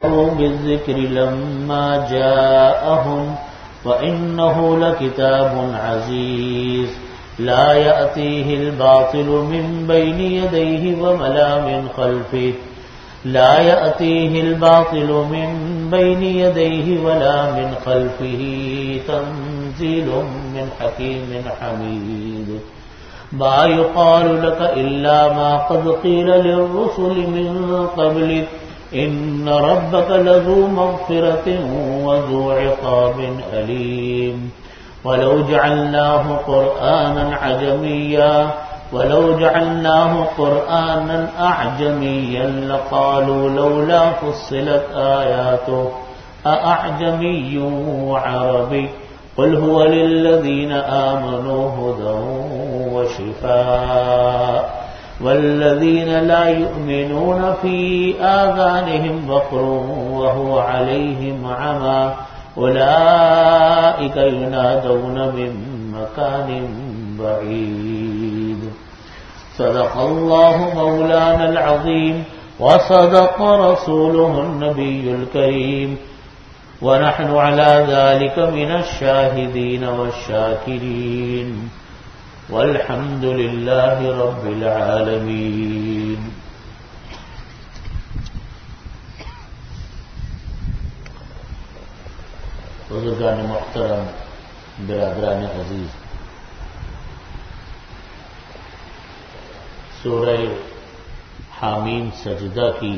بالذكر لما جاءهم وإنه لكتاب عزيز لا يأتيه الباطل من بين يديه ولا من خلفه لا يأتيه الباطل من بين يديه ولا من خلفه تنزيل من حكيم حميد ما يقال لك إلا ما قد قيل للرسل من قبلك إن ربك لذو مغفرة وذو عقاب أليم ولو جعلناه قرآنا أعجميا لقالوا لولا فصلت آياته أأعجمي وعربي قل هو للذين آمنوا هدى وشفاء والذين لا يؤمنون في آذانهم وقر وهو عليهم عمى أولئك ينادون من مكان بعيد صدق الله مولانا العظيم وصدق رسوله النبي الكريم ونحن على ذلك من الشاهدين والشاكرين والحمد لله رب العالمين. بزرگان محترم، برادران عزیز، سورہ حامیم سجدہ کی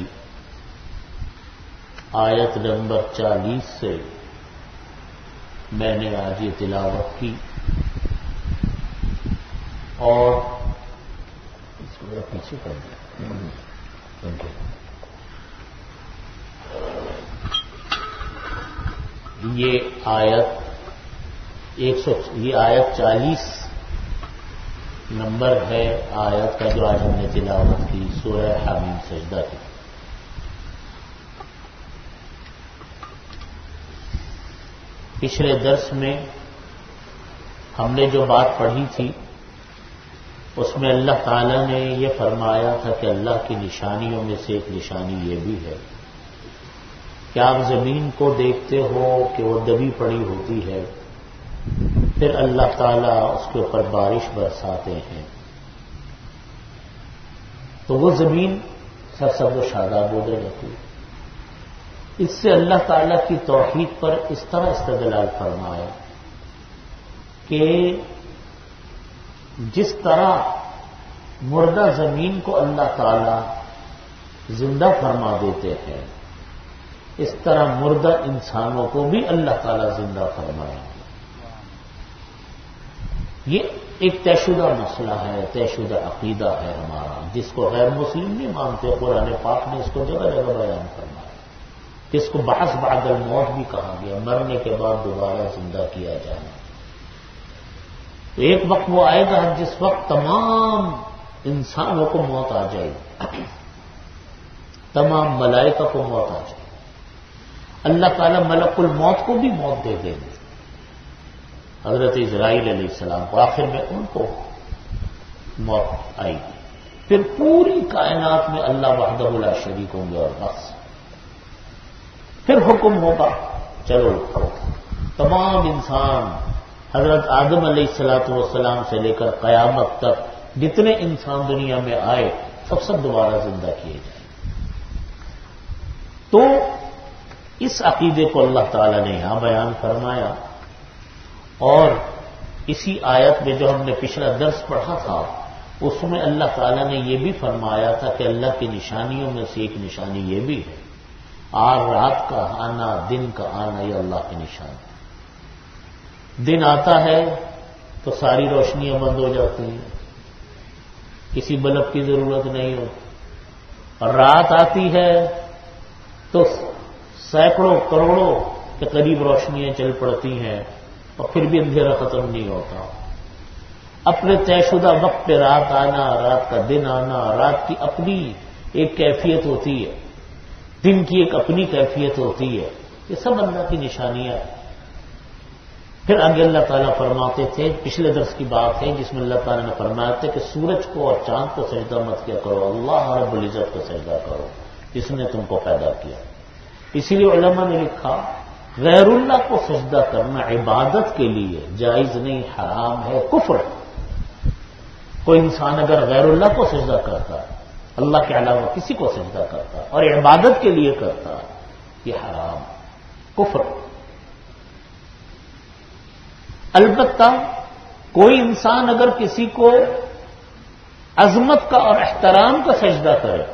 آیت نمبر 40 سے میں نے آج یہ تلاوت کی اور اس کو ذرا پیچھے کر دیا. یہ آیت 40 نمبر ہے آیت کا جو آج ہم نے تلاوت کی سورہ حامیم سجدہ کی. پچھلے درس میں ہم نے جو بات پڑھی تھی اس میں اللہ تعالیٰ نے یہ فرمایا تھا کہ اللہ کی نشانیوں میں سے ایک نشانی یہ بھی ہے کہ آپ زمین کو دیکھتے ہو کہ وہ دبی پڑی ہوتی ہے، پھر اللہ تعالیٰ اس کے اوپر بارش برساتے ہیں تو وہ زمین سرسبز و شاداب ہو جاتی ہے. اس سے اللہ تعالیٰ کی توحید پر اس طرح استدلال فرمایا کہ جس طرح مردہ زمین کو اللہ تعالیٰ زندہ فرما دیتے ہیں، اس طرح مردہ انسانوں کو بھی اللہ تعالیٰ زندہ فرمائے. یہ ایک طے شدہ مسئلہ ہے، طے شدہ عقیدہ ہے ہمارا، جس کو غیر مسلم نہیں مانتے. قرآن پاک نے اس کو جگہ جگہ بیان فرمایا، جس کو بحث بعد الموت بھی کہا گیا، مرنے کے بعد دوبارہ زندہ کیا جانا. تو ایک وقت وہ آئے گا جس وقت تمام انسانوں کو موت آ جائے گی، تمام ملائکہ کو موت آ جائے گی. اللہ تعالیٰ ملک الموت کو بھی موت دے دیں گے، حضرت اسرائیل علیہ السلام کو. آخر میں ان کو موت آئے گی. پھر پوری کائنات میں اللہ وحدہ لا شریک ہوں گے اور بس. پھر حکم ہوگا چلو اٹھو. تمام انسان حضرت آدم علیہ والسلام سے لے کر قیامت تک جتنے انسان دنیا میں آئے سب دوبارہ زندہ کیے جائیں. تو اس عقیدے کو اللہ تعالیٰ نے یہاں بیان فرمایا. اور اسی آیت میں جو ہم نے پچھلا درس پڑھا تھا اس میں اللہ تعالیٰ نے یہ بھی فرمایا تھا کہ اللہ کی نشانیوں میں سے ایک نشانی یہ بھی ہے، رات کا آنا، دن کا آنا، یہ اللہ کی نشانی. دن آتا ہے تو ساری روشنیاں بند ہو جاتی ہیں، کسی بلب کی ضرورت نہیں ہوتی. اور رات آتی ہے تو سینکڑوں کروڑوں کے قریب روشنیاں چل پڑتی ہیں اور پھر بھی اندھیرا ختم نہیں ہوتا. اپنے طے شدہ وقت پہ رات آنا، رات کا دن آنا، رات کی اپنی ایک کیفیت ہوتی ہے، دن کی ایک اپنی کیفیت ہوتی ہے. یہ سب اللہ کی نشانیاں ہیں. پھر آگے اللہ تعالیٰ فرماتے تھے، پچھلے درس کی بات ہے جس میں اللہ تعالیٰ نے فرمایا تھا کہ سورج کو اور چاند کو سجدہ مت کیا کرو، اللہ رب العزت کو سجدہ کرو جس نے تم کو پیدا کیا. اسی لیے علماء نے لکھا غیر اللہ کو سجدہ کرنا عبادت کے لیے جائز نہیں، حرام ہے، کفر ہے۔ کوئی انسان اگر غیر اللہ کو سجدہ کرتا ہے، اللہ کے علاوہ کسی کو سجدہ کرتا ہے اور عبادت کے لیے کرتا ہے، یہ حرام، کفر۔ البتہ کوئی انسان اگر کسی کو عظمت کا اور احترام کا سجدہ کرے،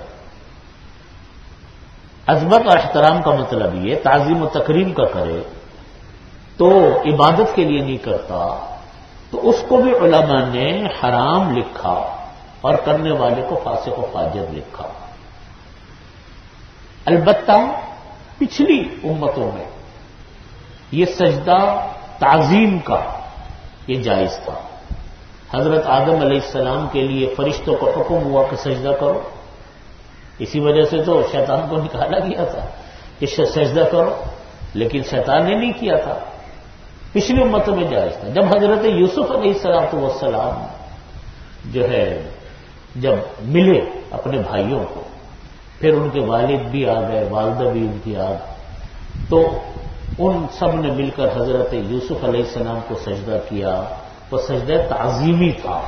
عظمت اور احترام کا مطلب یہ تعظیم و تکریم کا کرے، تو عبادت کے لیے نہیں کرتا، تو اس کو بھی علماء نے حرام لکھا اور کرنے والے کو فاسق و فاجر لکھا۔ البتہ پچھلی امتوں میں یہ سجدہ تعظیم کا یہ جائز تھا۔ حضرت آدم علیہ السلام کے لیے فرشتوں کو حکم ہوا کہ سجدہ کرو، اسی وجہ سے تو شیطان کو نکالا گیا تھا کہ سجدہ کرو، لیکن شیطان نے نہیں کیا تھا۔ پچھلی امتوں میں جائز تھا۔ جب حضرت یوسف علیہ السلام جو ہے جب ملے اپنے بھائیوں کو، پھر ان کے والد بھی آ گئے، والدہ بھی ان کی آ گئی، تو ان سب نے مل کر حضرت یوسف علیہ السلام کو سجدہ کیا، وہ سجدہ تعظیمی تھا۔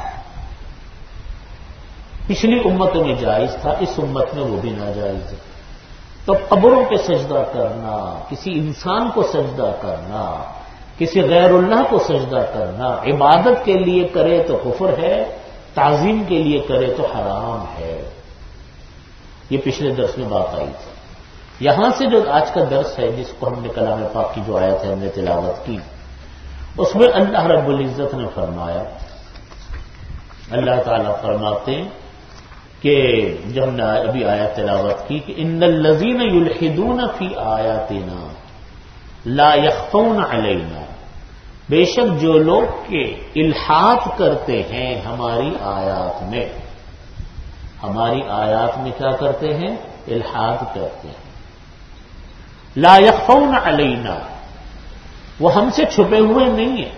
پچھلی امتوں میں جائز تھا، اس امت میں وہ بھی ناجائز ہے۔ تو قبروں پہ سجدہ کرنا، کسی انسان کو سجدہ کرنا، کسی غیر اللہ کو سجدہ کرنا، عبادت کے لیے کرے تو کفر ہے، تعظیم کے لیے کرے تو حرام ہے۔ یہ پچھلے درس میں بات آئی تھی۔ یہاں سے جو آج کا درس ہے، جس کو ہم نے کلام پاک کی جو آیت ہے ہم نے تلاوت کی، اس میں اللہ رب العزت نے فرمایا، اللہ تعالیٰ فرماتے ہیں کہ جو ہم نے ابھی آیت تلاوت کی کہ ان الذین یلحدون فی آیاتنا لا یخفون علینا، بے شک جو لوگ کہ الحاد کرتے ہیں ہماری آیات میں، ہماری آیات میں کیا کرتے ہیں؟ الحاد کرتے ہیں۔ لا یخفون علینا، وہ ہم سے چھپے ہوئے نہیں ہیں۔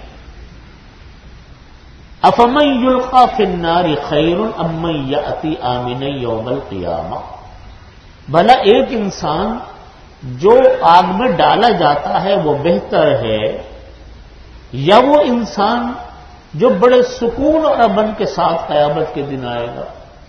افمن یلقی فی النار خیر ام من یأتی آمنا یوم القیامہ، بھلا ایک انسان جو آگ میں ڈالا جاتا ہے وہ بہتر ہے یا وہ انسان جو بڑے سکون اور امن کے ساتھ قیامت کے دن آئے گا؟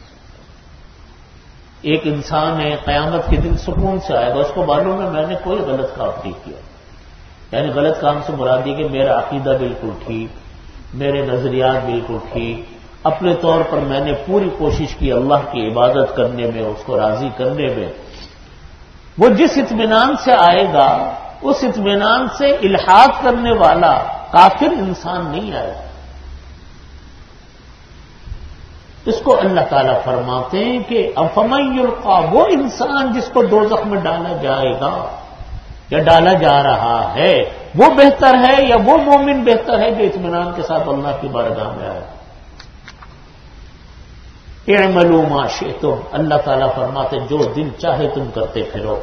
ایک انسان ہے قیامت کے دن سکون سے آئے گا، اس کو معلوم ہے میں نے کوئی غلط کام نہیں کیا، یعنی غلط کام سے مراد یہ کہ میرا عقیدہ بالکل ٹھیک، میرے نظریات بالکل ٹھیک، اپنے طور پر میں نے پوری کوشش کی اللہ کی عبادت کرنے میں، اس کو راضی کرنے میں۔ وہ جس اطمینان سے آئے گا اس اطمینان سے الحاد کرنے والا کافر انسان نہیں آئے گا۔ اس کو اللہ تعالیٰ فرماتے ہیں کہ افمن یلقی، وہ انسان جس کو دوزخ میں ڈالا جائے گا یا ڈالا جا رہا ہے، وہ بہتر ہے یا وہ مومن بہتر ہے جو اطمینان کے ساتھ اللہ کی بارگاہ میں آئے؟ اعملوا ما شئتم، اللہ تعالیٰ فرماتے جو دل چاہے تم کرتے پھرو،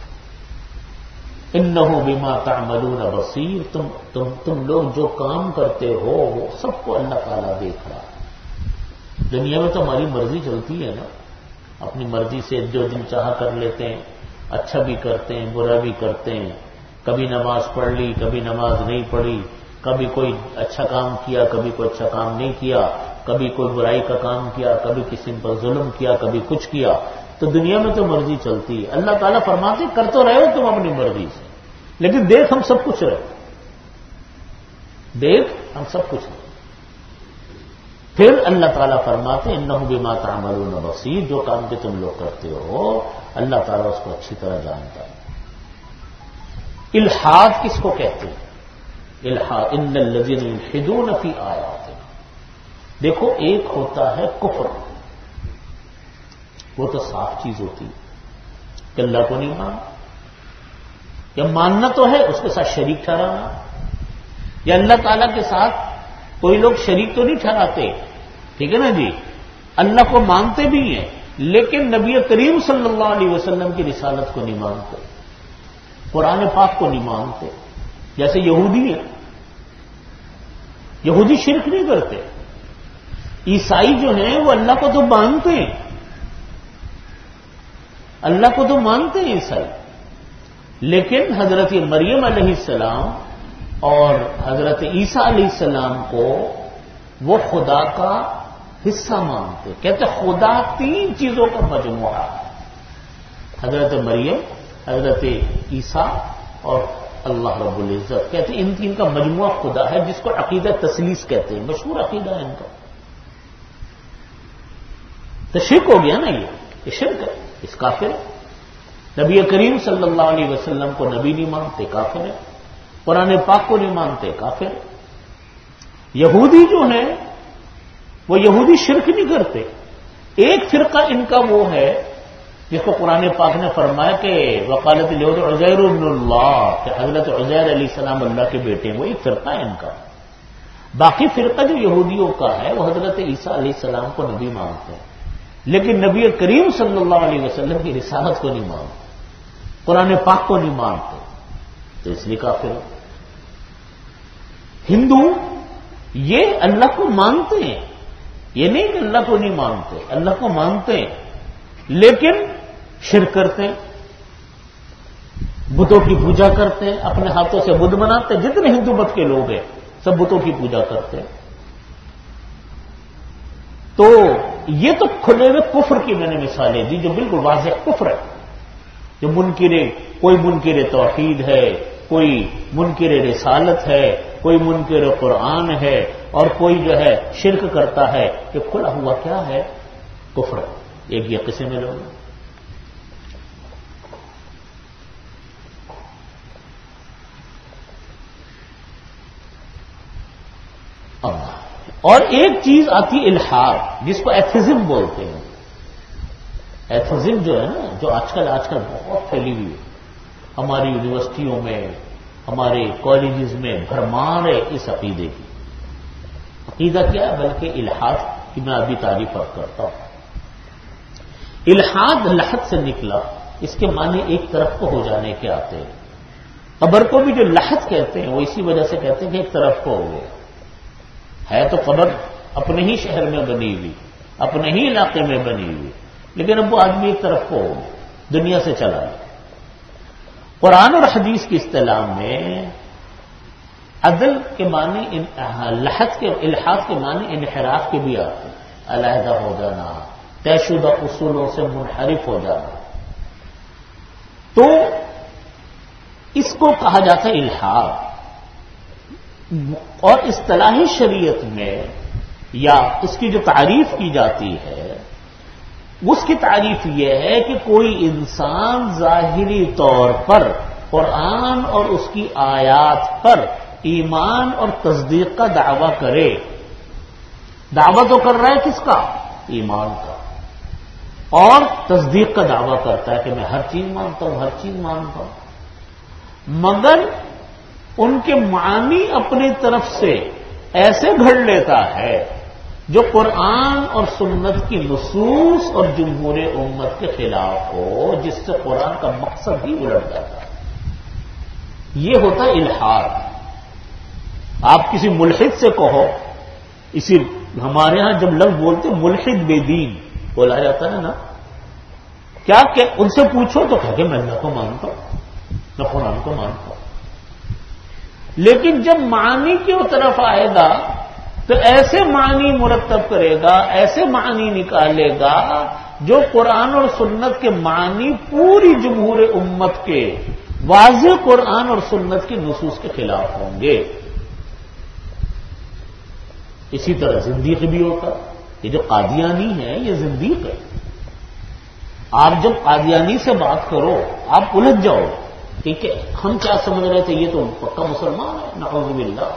انہ بما تعملون بصیر، تم لوگ جو کام کرتے ہو وہ سب کو اللہ تعالیٰ دیکھ رہا ہے۔ دنیا میں تو ہماری مرضی چلتی ہے نا، اپنی مرضی سے جو دل چاہا کر لیتے ہیں، اچھا بھی کرتے ہیں برا بھی کرتے ہیں، کبھی نماز پڑھ لی کبھی نماز نہیں پڑھی، کبھی کوئی اچھا کام کیا کبھی کوئی اچھا کام نہیں کیا، کبھی کوئی برائی کا کام کیا، کبھی کسی پر ظلم کیا، کبھی کچھ کیا، تو دنیا میں تو مرضی چلتی ہے۔ اللہ تعالیٰ فرماتے کر تو رہے ہو تم اپنی مرضی سے، لیکن دیکھ ہم سب کچھ رہے، دیکھ ہم سب کچھ رہے۔ پھر اللہ تعالیٰ فرماتے انہ بما تعملون بصیر، جو کام کہ تم لوگ کرتے ہو اللہ تعالیٰ اس کو اچھی طرح جانتا ہے۔ الحاد کس کو کہتے ہیں؟ الحاد ان الذین یلحدون فی آیاتنا، دیکھو ایک ہوتا ہے کفر، وہ تو صاف چیز ہوتی ہے کہ اللہ کو نہیں ماننا، یا ماننا تو ہے اس کے ساتھ شریک ٹھہرانا، یا اللہ تعالیٰ کے ساتھ کوئی لوگ شریک تو نہیں ٹھہراتے، ٹھیک ہے نا جی، اللہ کو مانتے بھی ہیں لیکن نبی کریم صلی اللہ علیہ وسلم کی رسالت کو نہیں مانتے، قرآن پاک کو نہیں مانتے، جیسے یہودی ہیں، یہودی شرک نہیں کرتے، عیسائی جو ہیں وہ اللہ کو تو مانتے ہیں، اللہ کو تو مانتے ہیں عیسائی، لیکن حضرت مریم علیہ السلام اور حضرت عیسیٰ علیہ السلام کو وہ خدا کا حصہ مانتے. کہتے خدا 3 چیزوں کا مجموعہ ہے. حضرت مریم، حضرت عیسیٰ اور اللہ رب العزت. کہتے ان 3 کا مجموعہ خدا ہے، جس کو عقیدہ تثلیث کہتے ہیں. مشہور عقیدہ ہے ان کا. تو شرک ہو گیا نا، یہ شرک ہے، اس کافر ہے. نبی کریم صلی اللہ علیہ وسلم کو نبی نہیں مانتے، کافر ہے. قرآن پاک کو نہیں مانتے، کافر ہے. یہودی جو ہیں وہ یہودی شرک نہیں کرتے. ایک فرقہ ان کا وہ ہے جس کو قرآن پاک نے فرمایا کہ وقالت الیہود عزیر ابن اللہ، کہ حضرت عزیر علیہ السلام اللہ کے بیٹے ہیں. وہ ایک فرقہ ہے ان کا. باقی فرقہ جو یہودیوں کا ہے وہ حضرت عیسیٰ علیہ السلام کو نبی مانتے ہیں، لیکن نبی کریم صلی اللہ علیہ وسلم کی رسالت کو نہیں مانتے، قرآن پاک کو نہیں مانتے. تو اس لیے کافر ہے. ہندو یہ اللہ کو مانتے ہیں، یہ نہیں کہ اللہ کو نہیں مانتے، اللہ کو مانتے ہیں لیکن شرک کرتے ہیں، بتوں کی پوجا کرتے ہیں، اپنے ہاتھوں سے بت بناتے ہیں. جتنے ہندو مت کے لوگ ہیں سب بتوں کی پوجا کرتے ہیں. تو یہ تو کھلے ہوئے کفر کی میں نے مثالیں دی جو بالکل واضح کفر ہے. جو کوئی منکر توحید ہے، کوئی منکر رسالت ہے، کوئی منکر قرآن ہے، اور کوئی جو ہے شرک کرتا ہے. کہ کھلا ہوا کیا ہے؟ کفر. ایک یہ قسم میں لوگ. اور ایک چیز آتی الحاد، جس کو ایتھزم بولتے ہیں. ایتھزم جو ہے نا، جو آج کل بہت پھیلی ہوئی ہے. ہماری یونیورسٹیوں میں، ہمارے کالجز میں بھرمار ہے اس عقیدے کی. عقیدہ کیا ہے؟ بلکہ الحاد کی میں ابھی تعریف کرتا ہوں. الحاد لحد سے نکلا، اس کے معنی ایک طرف کو ہو جانے کے آتے ہیں. قبر کو بھی جو لحد کہتے ہیں وہ اسی وجہ سے کہتے ہیں کہ ایک طرف کو ہو گیا. ہے تو قبر اپنے ہی شہر میں بنی ہوئی، اپنے ہی علاقے میں بنی ہوئی، لیکن اب وہ آدمی ایک طرف کو ہو گیا، دنیا سے چلا گیا. قرآن اور حدیث کی اصطلاح میں عدل کے معنی الحاد کے معنی انحراف کے بھی آتے ہیں. علیحدہ ہو جانا، طے شدہ اصولوں سے منحرف ہو جانا. تو اس کو کہا جاتا ہے الحاد. اور اصطلاحی شریعت میں یا اس کی جو تعریف کی جاتی ہے، اس کی تعریف یہ ہے کہ کوئی انسان ظاہری طور پر قرآن اور اس کی آیات پر ایمان اور تصدیق کا دعویٰ کرے. دعویٰ تو کر رہا ہے کس کا؟ ایمان کا. اور تصدیق کا دعویٰ کرتا ہے کہ میں ہر چیز مانتا ہوں، ہر چیز مانتا ہوں، مگر ان کے معنی اپنی طرف سے ایسے گھڑ لیتا ہے جو قرآن اور سنت کی نصوص اور جمہور امت کے خلاف ہو، جس سے قرآن کا مقصد ہی الٹ جاتا ہے. یہ ہوتا ہے الحاد. آپ کسی ملحد سے کہو، اسی ہمارے ہاں جب لفظ بولتے ملحد بے دین بولا جاتا ہے نا، کیا کہ ان سے پوچھو تو کہتے میں اللہ کو مانتا ہوں، میں قرآن کو مانتا ہوں. لیکن جب معنی کی طرف آئے گا تو ایسے معنی مرتب کرے گا، ایسے معنی نکالے گا جو قرآن اور سنت کے معنی پوری جمہور امت کے واضح قرآن اور سنت کی نصوص کے خلاف ہوں گے. اسی طرح زندیق بھی ہوتا. یہ جو قادیانی ہے یہ زندیق ہے. آپ جب قادیانی سے بات کرو آپ الجھ جاؤ، ٹھیک ہے، ہم کیا سمجھ رہے تھے یہ تو پکا مسلمان ہے، نعوذ باللہ.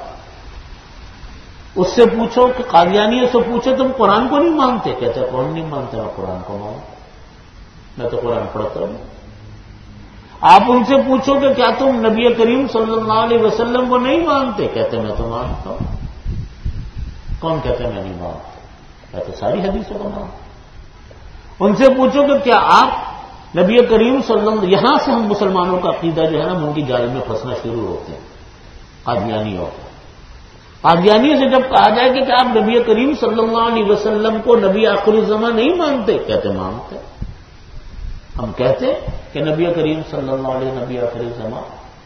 اس سے پوچھو کہ قادیانی سے پوچھو تم قرآن کو نہیں مانتے؟ کہتے کون نہیں مانتے؟ میں قرآن کو مانتا، میں تو قرآن پڑھتا ہوں. آپ ان سے پوچھو کہ کیا تم نبی کریم صلی اللہ علیہ وسلم کو نہیں مانتے؟ کہتے میں تو مانتا ہوں. کون کہتے میں نہیں مانتا؟ کہتے ساری حدیثوں کو مانتا. ان سے پوچھو کہ کیا آپ نبی کریم صلی اللہ علیہ وسلم، یہاں سے ہم مسلمانوں کا عقیدہ جو ہے نا ان کی جال میں پھنسنا شروع ہوتے ہیں. قادیانی ہوتا ہے. قادیانی سے جب کہا جائے کہ آپ نبی کریم صلی اللہ علیہ وسلم کو نبی آخر الزمان نہیں مانتے؟ کہتے مانتے. ہم کہتے ہیں کہ نبی کریم صلی اللہ علیہ نبی آخر زمان.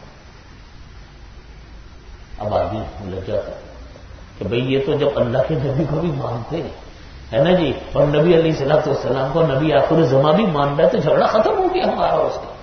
اب آدمی لگ جاتا ہے کہ بھئی یہ تو جب اللہ کے نبی کو بھی مانتے ہیں ہے نا جی، اور نبی علیہ الصلوۃ والسلام کو نبی آخر زمان بھی مان رہا ہے تو جھگڑا ختم ہو گیا ہمارا اس کا.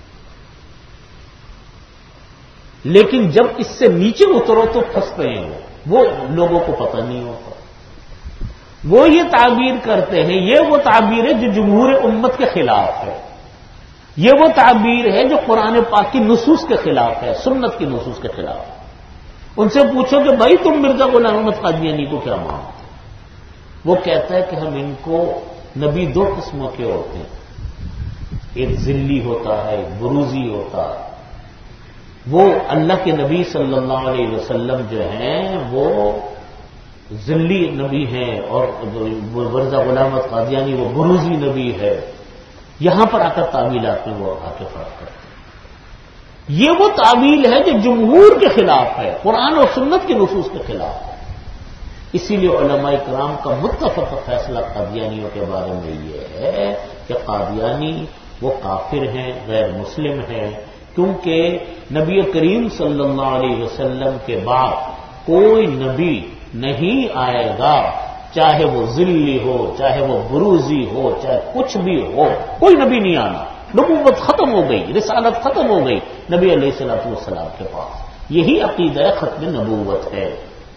لیکن جب اس سے نیچے اترو تو پھنستے ہیں وہ لوگوں کو پتہ نہیں ہوتا. وہ یہ تعبیر کرتے ہیں، یہ وہ تعبیر ہے جو جمہور امت کے خلاف ہے، یہ وہ تعبیر ہے جو قرآن پاک کی نصوص کے خلاف ہے، سنت کی نصوص کے خلاف ہے. ان سے پوچھو کہ بھائی تم مرزا غلام احمد قادیانی کو کیا مانتے؟ وہ کہتا ہے کہ ہم ان کو نبی دو قسموں کے ہوتے ہیں، ایک ذلی ہوتا ہے ایک بروزی ہوتا ہے. وہ اللہ کے نبی صلی اللہ علیہ وسلم جو ہیں وہ ذلی نبی ہیں، اور مرزا غلام احمد قادیانی وہ بروزی نبی ہے. یہاں پر آ کر تعویلات میں وہ آ کے فرق کرتے ہیں. یہ وہ تعویل ہے جو جمہور کے خلاف ہے، قرآن اور سنت کے نصوص کے خلاف ہے. اسی لیے علماء کرام کا متفق فیصلہ قادیانیوں کے بارے میں یہ ہے کہ قادیانی وہ کافر ہیں، غیر مسلم ہیں، کیونکہ نبی کریم صلی اللہ علیہ وسلم کے بعد کوئی نبی نہیں آئے گا، چاہے وہ ذلی ہو چاہے وہ بروزی ہو چاہے کچھ بھی ہو، کوئی نبی نہیں آنا. نبوت ختم ہو گئی، رسالت ختم ہو گئی نبی علیہ الصلوۃ والسلام کے پاس. یہی عقیدہ ختم نبوت ہے،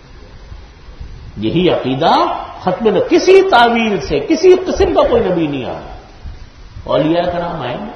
یہی عقیدہ ختم کسی تعویل سے کسی قسم کا کوئی نبی نہیں آنا. اولیاء کرام آئیں گے.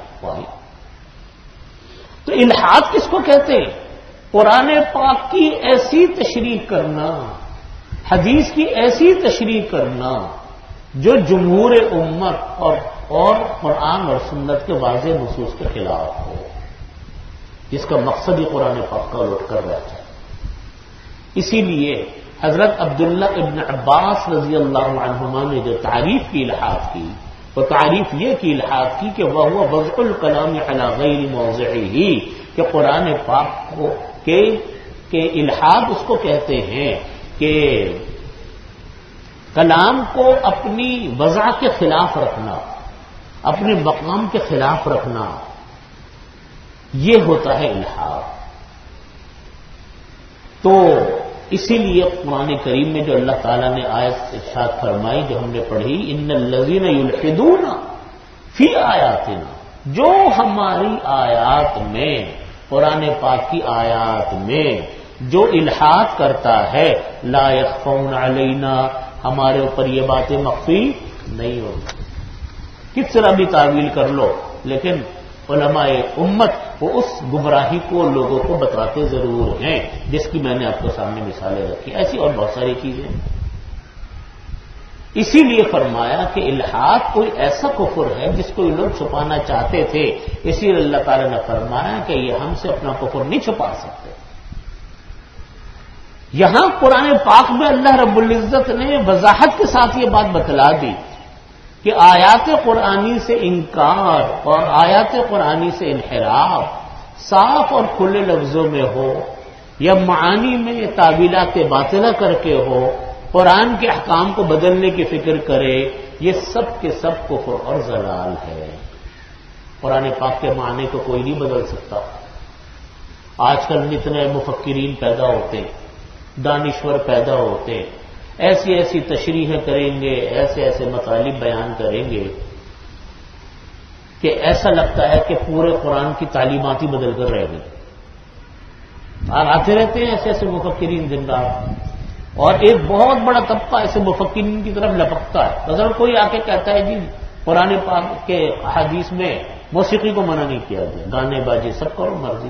تو الحاد کس کو کہتے ہیں؟ قرآن پاک کی ایسی تشریح کرنا، حدیث کی ایسی تشریح کرنا جو جمہور امت اور قرآن اور سنت کے واضح نصوص کے خلاف ہو، جس کا مقصد ہی قرآن پاک کا لوٹ کر رہتا ہے. اسی لیے حضرت عبداللہ ابن عباس رضی اللہ عنہما نے جو تعریف کی الحاد کی، وہ تعریف یہ کی الحاد کی کہ وہ وضع الکلام علی غیر موضعہ، کہ قرآن پاک کو کہ الحاد اس کو کہتے ہیں کہ کلام کو اپنی وضع کے خلاف رکھنا، اپنے مقام کے خلاف رکھنا، یہ ہوتا ہے الحاد. تو اسی لیے قرآن کریم میں جو اللہ تعالیٰ نے آیت ارشاد فرمائی جو ہم نے پڑھی، ان الذین یلحدون فی آیاتنا، جو ہماری آیات میں قرآن پاک کی آیات میں جو الحاد کرتا ہے، لا یخفون علینا، ہمارے اوپر یہ باتیں مخفی نہیں ہوگی. کس طرح بھی تعویل کر لو، لیکن علماء امت وہ اس گمراہی کو لوگوں کو بتاتے ضرور ہیں، جس کی میں نے آپ کو سامنے مثالیں رکھی. ایسی اور بہت ساری چیزیں. اسی لیے فرمایا کہ الحاد کوئی ایسا کفر ہے جس کو یہ لوگ چھپانا چاہتے تھے، اسی لیے اللہ تعالیٰ نے فرمایا کہ یہ ہم سے اپنا کفر نہیں چھپا سکتے. یہاں قرآن پاک میں اللہ رب العزت نے وضاحت کے ساتھ یہ بات بتلا دی کہ آیات قرآنی سے انکار اور آیات قرآنی سے انحراف صاف اور کھلے لفظوں میں ہو یا معانی میں تعویلات باطلہ کر کے ہو، قرآن کے احکام کو بدلنے کی فکر کرے، یہ سب کے سب کفر اور ضلال ہے. قرآن پاک کے معنی کو کوئی نہیں بدل سکتا. آج کل اتنے مفکرین پیدا ہوتے، دانشور پیدا ہوتے، ایسی ایسی تشریحیں کریں گے، ایسے ایسے مطالب بیان کریں گے کہ ایسا لگتا ہے کہ پورے قرآن کی تعلیمات ہی بدل کر رہ گئی. آتے رہتے ہیں ایسے ایسے مفکرین زندہ، اور ایک بہت بڑا طبقہ ایسے مفکرین کی طرف لپکتا ہے. اگر کوئی آ کے کہتا ہے جی قرآن پاک کے احادیث میں موسیقی کو منع نہیں کیا گیا، گانے بازی سب کرو مرضی.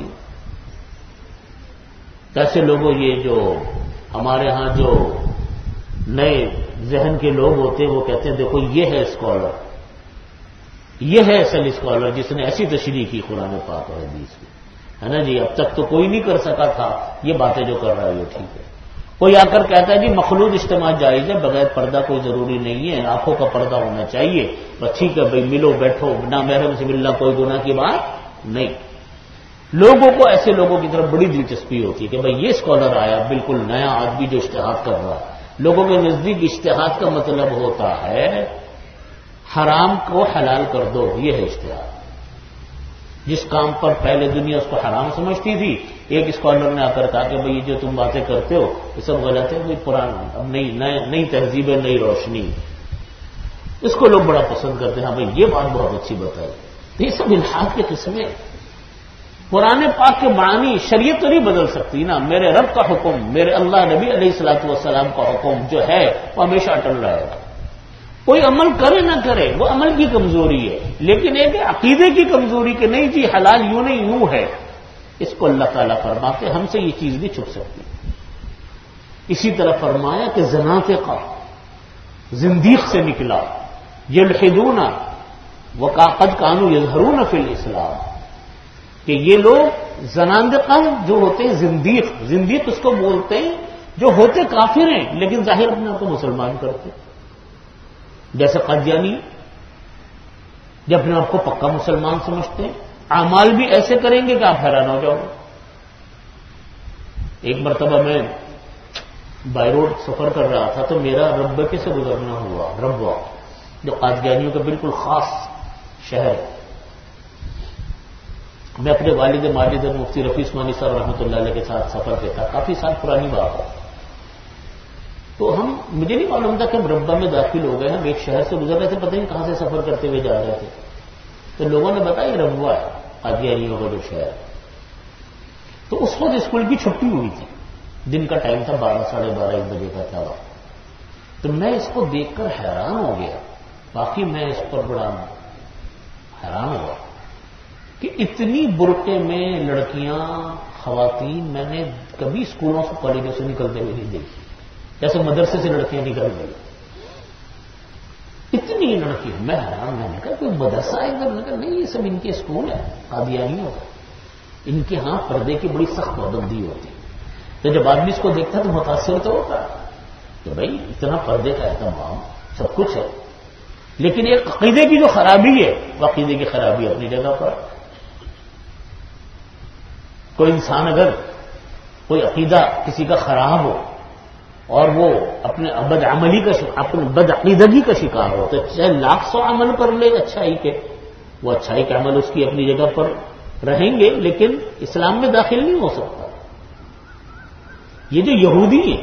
کیسے لوگوں یہ جو ہمارے ہاں جو نئے ذہن کے لوگ ہوتے ہیں وہ کہتے ہیں دیکھو یہ ہے اسکالر، یہ ہے اصل اسکالر جس نے ایسی تشریح کی قرآن پاک اور حدیث کی، ہے نا جی. اب تک تو کوئی نہیں کر سکا تھا، یہ باتیں جو کر رہا ہے یہ ٹھیک ہے. کوئی آ کر کہتا ہے جی مخلوط اجتماع جائز ہے، بغیر پردہ کوئی ضروری نہیں ہے، آنکھوں کا پردہ ہونا چاہیے، بس ٹھیک ہے بھائی ملو بیٹھو، نامحرم سے ملنا کوئی گناہ کی بات نہیں. لوگوں کو ایسے لوگوں کی طرف بڑی دلچسپی ہوتی ہے کہ بھائی یہ اسکالر آیا بالکل نیا آدمی جو اجتہاد کر رہا ہے. لوگوں کے نزدیک اجتہاد کا مطلب ہوتا ہے حرام کو حلال کر دو، یہ ہے اجتہاد. جس کام پر پہلے دنیا اس کو حرام سمجھتی تھی، ایک اسکالر نے آ کر کہا کہ بھئی یہ جو تم باتیں کرتے ہو یہ سب غلط ہے، کوئی پرانا اب نئی تہذیب ہے، نئی روشنی، اس کو لوگ بڑا پسند کرتے ہیں. ہاں بھئی یہ بات بہت اچھی بتائی. یہ سب الحاد کی قسمیں. قرآن پاک کے معنی شریعت تو نہیں بدل سکتی نا. میرے رب کا حکم، میرے اللہ نبی علیہ الصلوۃ والسلام کا حکم جو ہے وہ ہمیشہ اٹل رہے گا. کوئی عمل کرے نہ کرے وہ عمل کی کمزوری ہے، لیکن ایک عقیدے کی کمزوری کہ نہیں جی حلال یوں نہیں یوں ہے، اس کو اللہ تعالیٰ فرماتے ہم سے یہ چیز نہیں چھپ سکتی. اسی طرح فرمایا کہ زنادقہ زندیق سے نکلا، یلحدون وقد کانوا یظہرون فی الاسلام، کہ یہ لوگ زنادقہ جو ہوتے ہیں زندیق اس کو بولتے ہیں جو ہوتے کافر ہیں لیکن ظاہر اپنے آپ کو مسلمان کرتے، جیسے قادیانی جب اپنے آپ کو پکا مسلمان سمجھتے ہیں، اعمال بھی ایسے کریں گے کہ آپ حیران ہو جاؤ گے. ایک مرتبہ میں بائی روڈ سفر کر رہا تھا تو میرا ربوے سے گزرنا ہوا. ربوہ جو قادیانیوں کا بالکل خاص شہر ہے. میں اپنے والد ماجد مفتی رفیع عثمانی صاحب رحمۃ اللہ علیہ کے ساتھ سفر پہ تھا، کافی سال پرانی بات ہے. تو مجھے نہیں معلوم تھا کہ ہم ربوہ میں داخل ہو گئے. ہم ایک شہر سے گزر رہے تھے، پتہ نہیں کہاں سے سفر کرتے ہوئے جا رہے تھے. تو لوگوں نے بتایا یہ ربوہ ہے، قادیانیوں کا جو شہر. تو اس وقت اسکول کی چھٹی ہوئی تھی، دن کا ٹائم تھا، 12 ساڑھے 12 1 بجے کا تھا. تو میں اس کو دیکھ کر حیران ہو گیا. باقی میں اس پر بڑا حیران ہوا کہ اتنی برقعے میں لڑکیاں خواتین میں نے کبھی اسکولوں سے کالجوں سے نکلتے ہوئے نہیں دیکھی، جیسے مدرسے سے لڑکیاں نکل گئی. اتنی لڑکیاں، میں حیران. میں نے کہا کوئی مدرسہ ہے ادھر؟ نہیں، یہ سب ان کے اسکول ہیں قادیانیوں کا. ان کے ہاں پردے کی بڑی سخت پابندی ہوتی. تو جب آدمی اس کو دیکھتا تو متاثر تو ہوتا کہ بھائی اتنا پردے کا اہتمام سب کچھ ہے، لیکن ایک عقیدے کی جو خرابی ہے وہ عقیدے کی خرابی اپنی جگہ پر. کوئی انسان اگر کوئی عقیدہ کسی کا خراب ہو اور وہ اپنے بد عقیدگی کا شکار ہو تو چاہے 100 عمل کر لے اچھائی کے، وہ اچھائی کے عمل اس کی اپنی جگہ پر رہیں گے لیکن اسلام میں داخل نہیں ہو سکتا. یہ جو یہودی ہیں،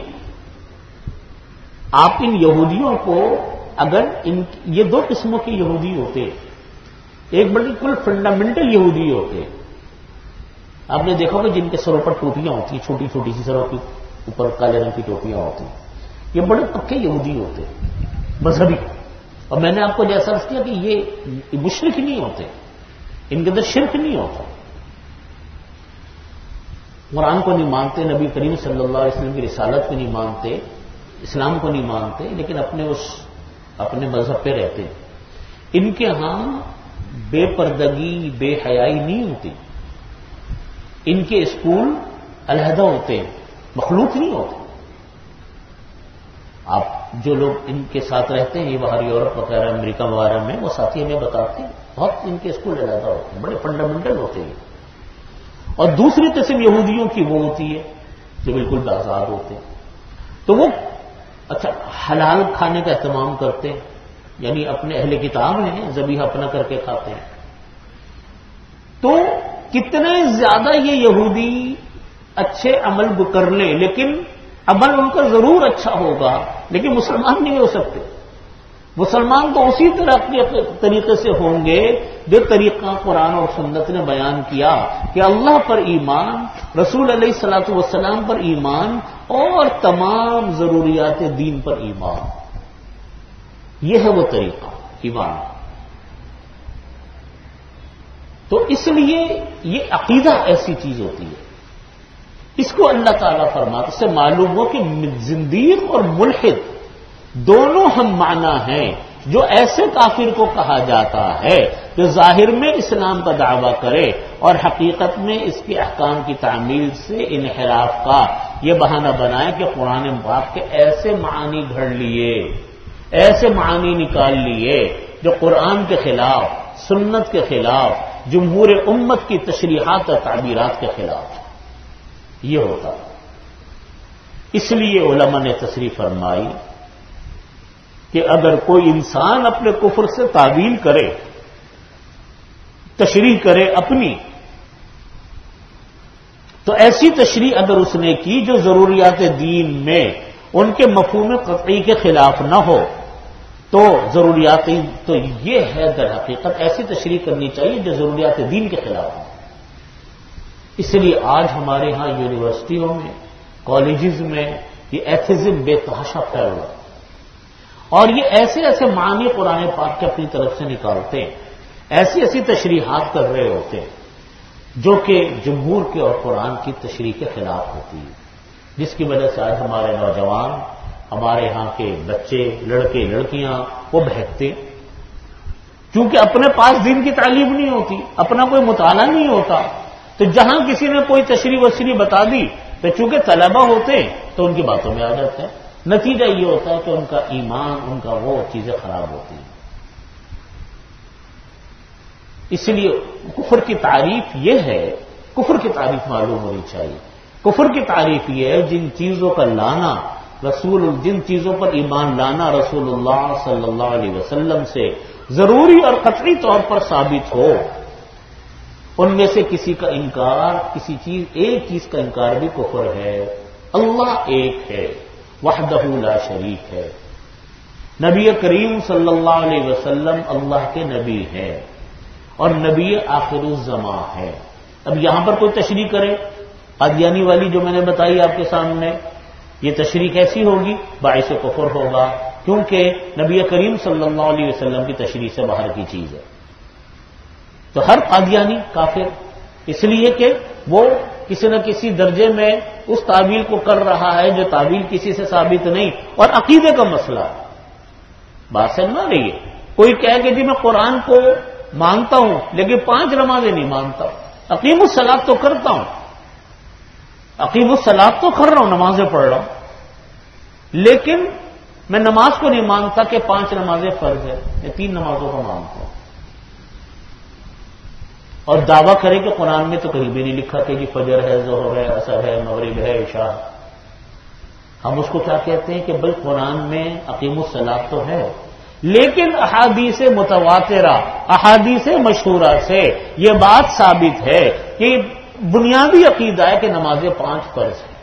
آپ ان یہودیوں کو اگر یہ 2 قسموں کے یہودی ہوتے ہیں. ایک بالکل فنڈامنٹل یہودی ہوتے ہیں، آپ نے دیکھا کہ جن کے سروں پر ٹوپیاں ہوتی ہیں، چھوٹی چھوٹی سی سروں کے اوپر کالے رنگ کی ٹوپیاں ہوتی ہیں. یہ بڑے پکے یہودی ہوتے ہیں، مذہبی. اور میں نے آپ کو جیسا عرض کیا کہ یہ مشرک نہیں ہوتے، ان کے اندر شرک نہیں ہوتا. قرآن کو نہیں مانتے، نبی کریم صلی اللہ علیہ وسلم کی رسالت کو نہیں مانتے، اسلام کو نہیں مانتے، لیکن اپنے مذہب پہ رہتے ہیں. ان کے ہاں بے پردگی، بے حیائی نہیں ہوتی. ان کے اسکول علیحدہ ہوتے ہیں، مخلوط نہیں ہوتے. آپ جو لوگ ان کے ساتھ رہتے ہیں، یہ باہر یورپ وغیرہ امریکہ وغیرہ میں، وہ ساتھی ہمیں بتاتے ہیں بہت ان کے اسکول علیحدہ ہوتے ہیں، بڑے فنڈامنٹل ہوتے ہیں. اور دوسری قسم یہودیوں کی وہ ہوتی ہے جو بالکل آزاد ہوتے ہیں. تو وہ اچھا حلال کھانے کا اہتمام کرتے ہیں، یعنی اپنے اہل کتاب ہیں، ذبیحہ اپنا کر کے کھاتے ہیں. تو کتنے زیادہ یہ یہودی اچھے عمل کر لیں، لیکن عمل ان کا ضرور اچھا ہوگا، لیکن مسلمان نہیں ہو سکتے. مسلمان تو اسی طریقے سے ہوں گے جو طریقہ قرآن اور سنت نے بیان کیا کہ اللہ پر ایمان، رسول علیہ الصلوۃ والسلام پر ایمان اور تمام ضروریات دین پر ایمان. یہ ہے وہ طریقہ ایمان. تو اس لیے یہ عقیدہ ایسی چیز ہوتی ہے، اس کو اللہ تعالیٰ فرماتا. اس سے معلوم ہو کہ زندیق اور ملحد دونوں ہم معنی ہیں. جو ایسے کافر کو کہا جاتا ہے جو ظاہر میں اسلام کا دعویٰ کرے اور حقیقت میں اس کے احکام کی تعمیل سے انحراف کا یہ بہانہ بنائے کہ قرآن پاک کے ایسے معانی گھڑ لیے، ایسے معانی نکال لیے جو قرآن کے خلاف، سنت کے خلاف، جمہور امت کی تشریحات اور تعبیرات کے خلاف. یہ ہوتا. اس لیے علماء نے تصریح فرمائی کہ اگر کوئی انسان اپنے کفر سے تعویل کرے تشریح کرے اپنی، تو ایسی تشریح اگر اس نے کی جو ضروریات دین میں ان کے مفہوم قطعی کے خلاف نہ ہو، تو ضروریات تو یہ ہے در حقیقت ایسی تشریح کرنی چاہیے جو ضروریات دین کے خلاف ہو۔ اس لیے آج ہمارے ہاں یونیورسٹیوں میں، کالجز میں یہ ایتھزم بے تحاشا پھیل رہا ہے، اور یہ ایسے ایسے معنی قرآن پاک کے اپنی طرف سے نکالتے ہیں، ایسی ایسی تشریحات کر رہے ہوتے ہیں جو کہ جمہور کے اور قرآن کی تشریح کے خلاف ہوتی ہے، جس کی وجہ سے آج ہمارے نوجوان، ہمارے ہاں کے بچے، لڑکے لڑکیاں وہ بہکتے، کیونکہ اپنے پاس دین کی تعلیم نہیں ہوتی، اپنا کوئی مطالعہ نہیں ہوتا، تو جہاں کسی نے کوئی تشریح وشریح بتا دی تو چونکہ طلبہ ہوتے ہیں تو ان کی باتوں میں آ جاتے ہیں، نتیجہ یہ ہوتا ہے کہ ان کا ایمان، ان کا وہ چیزیں خراب ہوتی ہیں۔ اس لیے کفر کی تعریف یہ ہے، کفر کی تعریف معلوم ہونی چاہیے۔ کفر کی تعریف یہ ہے جن چیزوں کا لانا جن چیزوں پر ایمان لانا رسول اللہ صلی اللہ علیہ وسلم سے ضروری اور قطعی طور پر ثابت ہو، ان میں سے کسی کا انکار، ایک چیز کا انکار بھی کفر ہے۔ اللہ ایک ہے، وحدہ لا شریک ہے، نبی کریم صلی اللہ علیہ وسلم اللہ کے نبی ہیں اور نبی آخر الزماں ہے۔ اب یہاں پر کوئی تشریح کرے، قادیانی والی جو میں نے بتائی آپ کے سامنے، یہ تشریح کیسی ہوگی؟ باعث کفر ہوگا، کیونکہ نبی کریم صلی اللہ علیہ وسلم کی تشریح سے باہر کی چیز ہے۔ تو ہر قادیانی کافر، اس لیے کہ وہ کسی نہ کسی درجے میں اس تعویل کو کر رہا ہے جو تعویل کسی سے ثابت نہیں، اور عقیدے کا مسئلہ ہے۔ بات سمجھ نہ رہی ہے، کوئی کہے کہ جی میں قرآن کو مانتا ہوں لیکن 5 نمازیں نہیں مانتا، اقیم الصلاۃ تو کرتا ہوں، اقیم الصلاۃ تو کر رہا ہوں، نمازیں پڑھ رہا ہوں، لیکن میں نماز کو نہیں مانتا کہ 5 نمازیں فرض ہے، میں 3 نمازوں کو مانتا ہوں، اور دعویٰ کرے کہ قرآن میں تو کہیں بھی نہیں لکھا کہ جی فجر ہے، ظہر ہے، عصر ہے، مغرب ہے، عشاء۔ ہم اس کو کیا کہتے ہیں کہ بھائی قرآن میں اقیم الصلاۃ تو ہے، لیکن احادیث متواترہ، احادیث مشہورہ سے یہ بات ثابت ہے کہ بنیادی عقیدہ ہے کہ نمازیں 5 فرض ہیں۔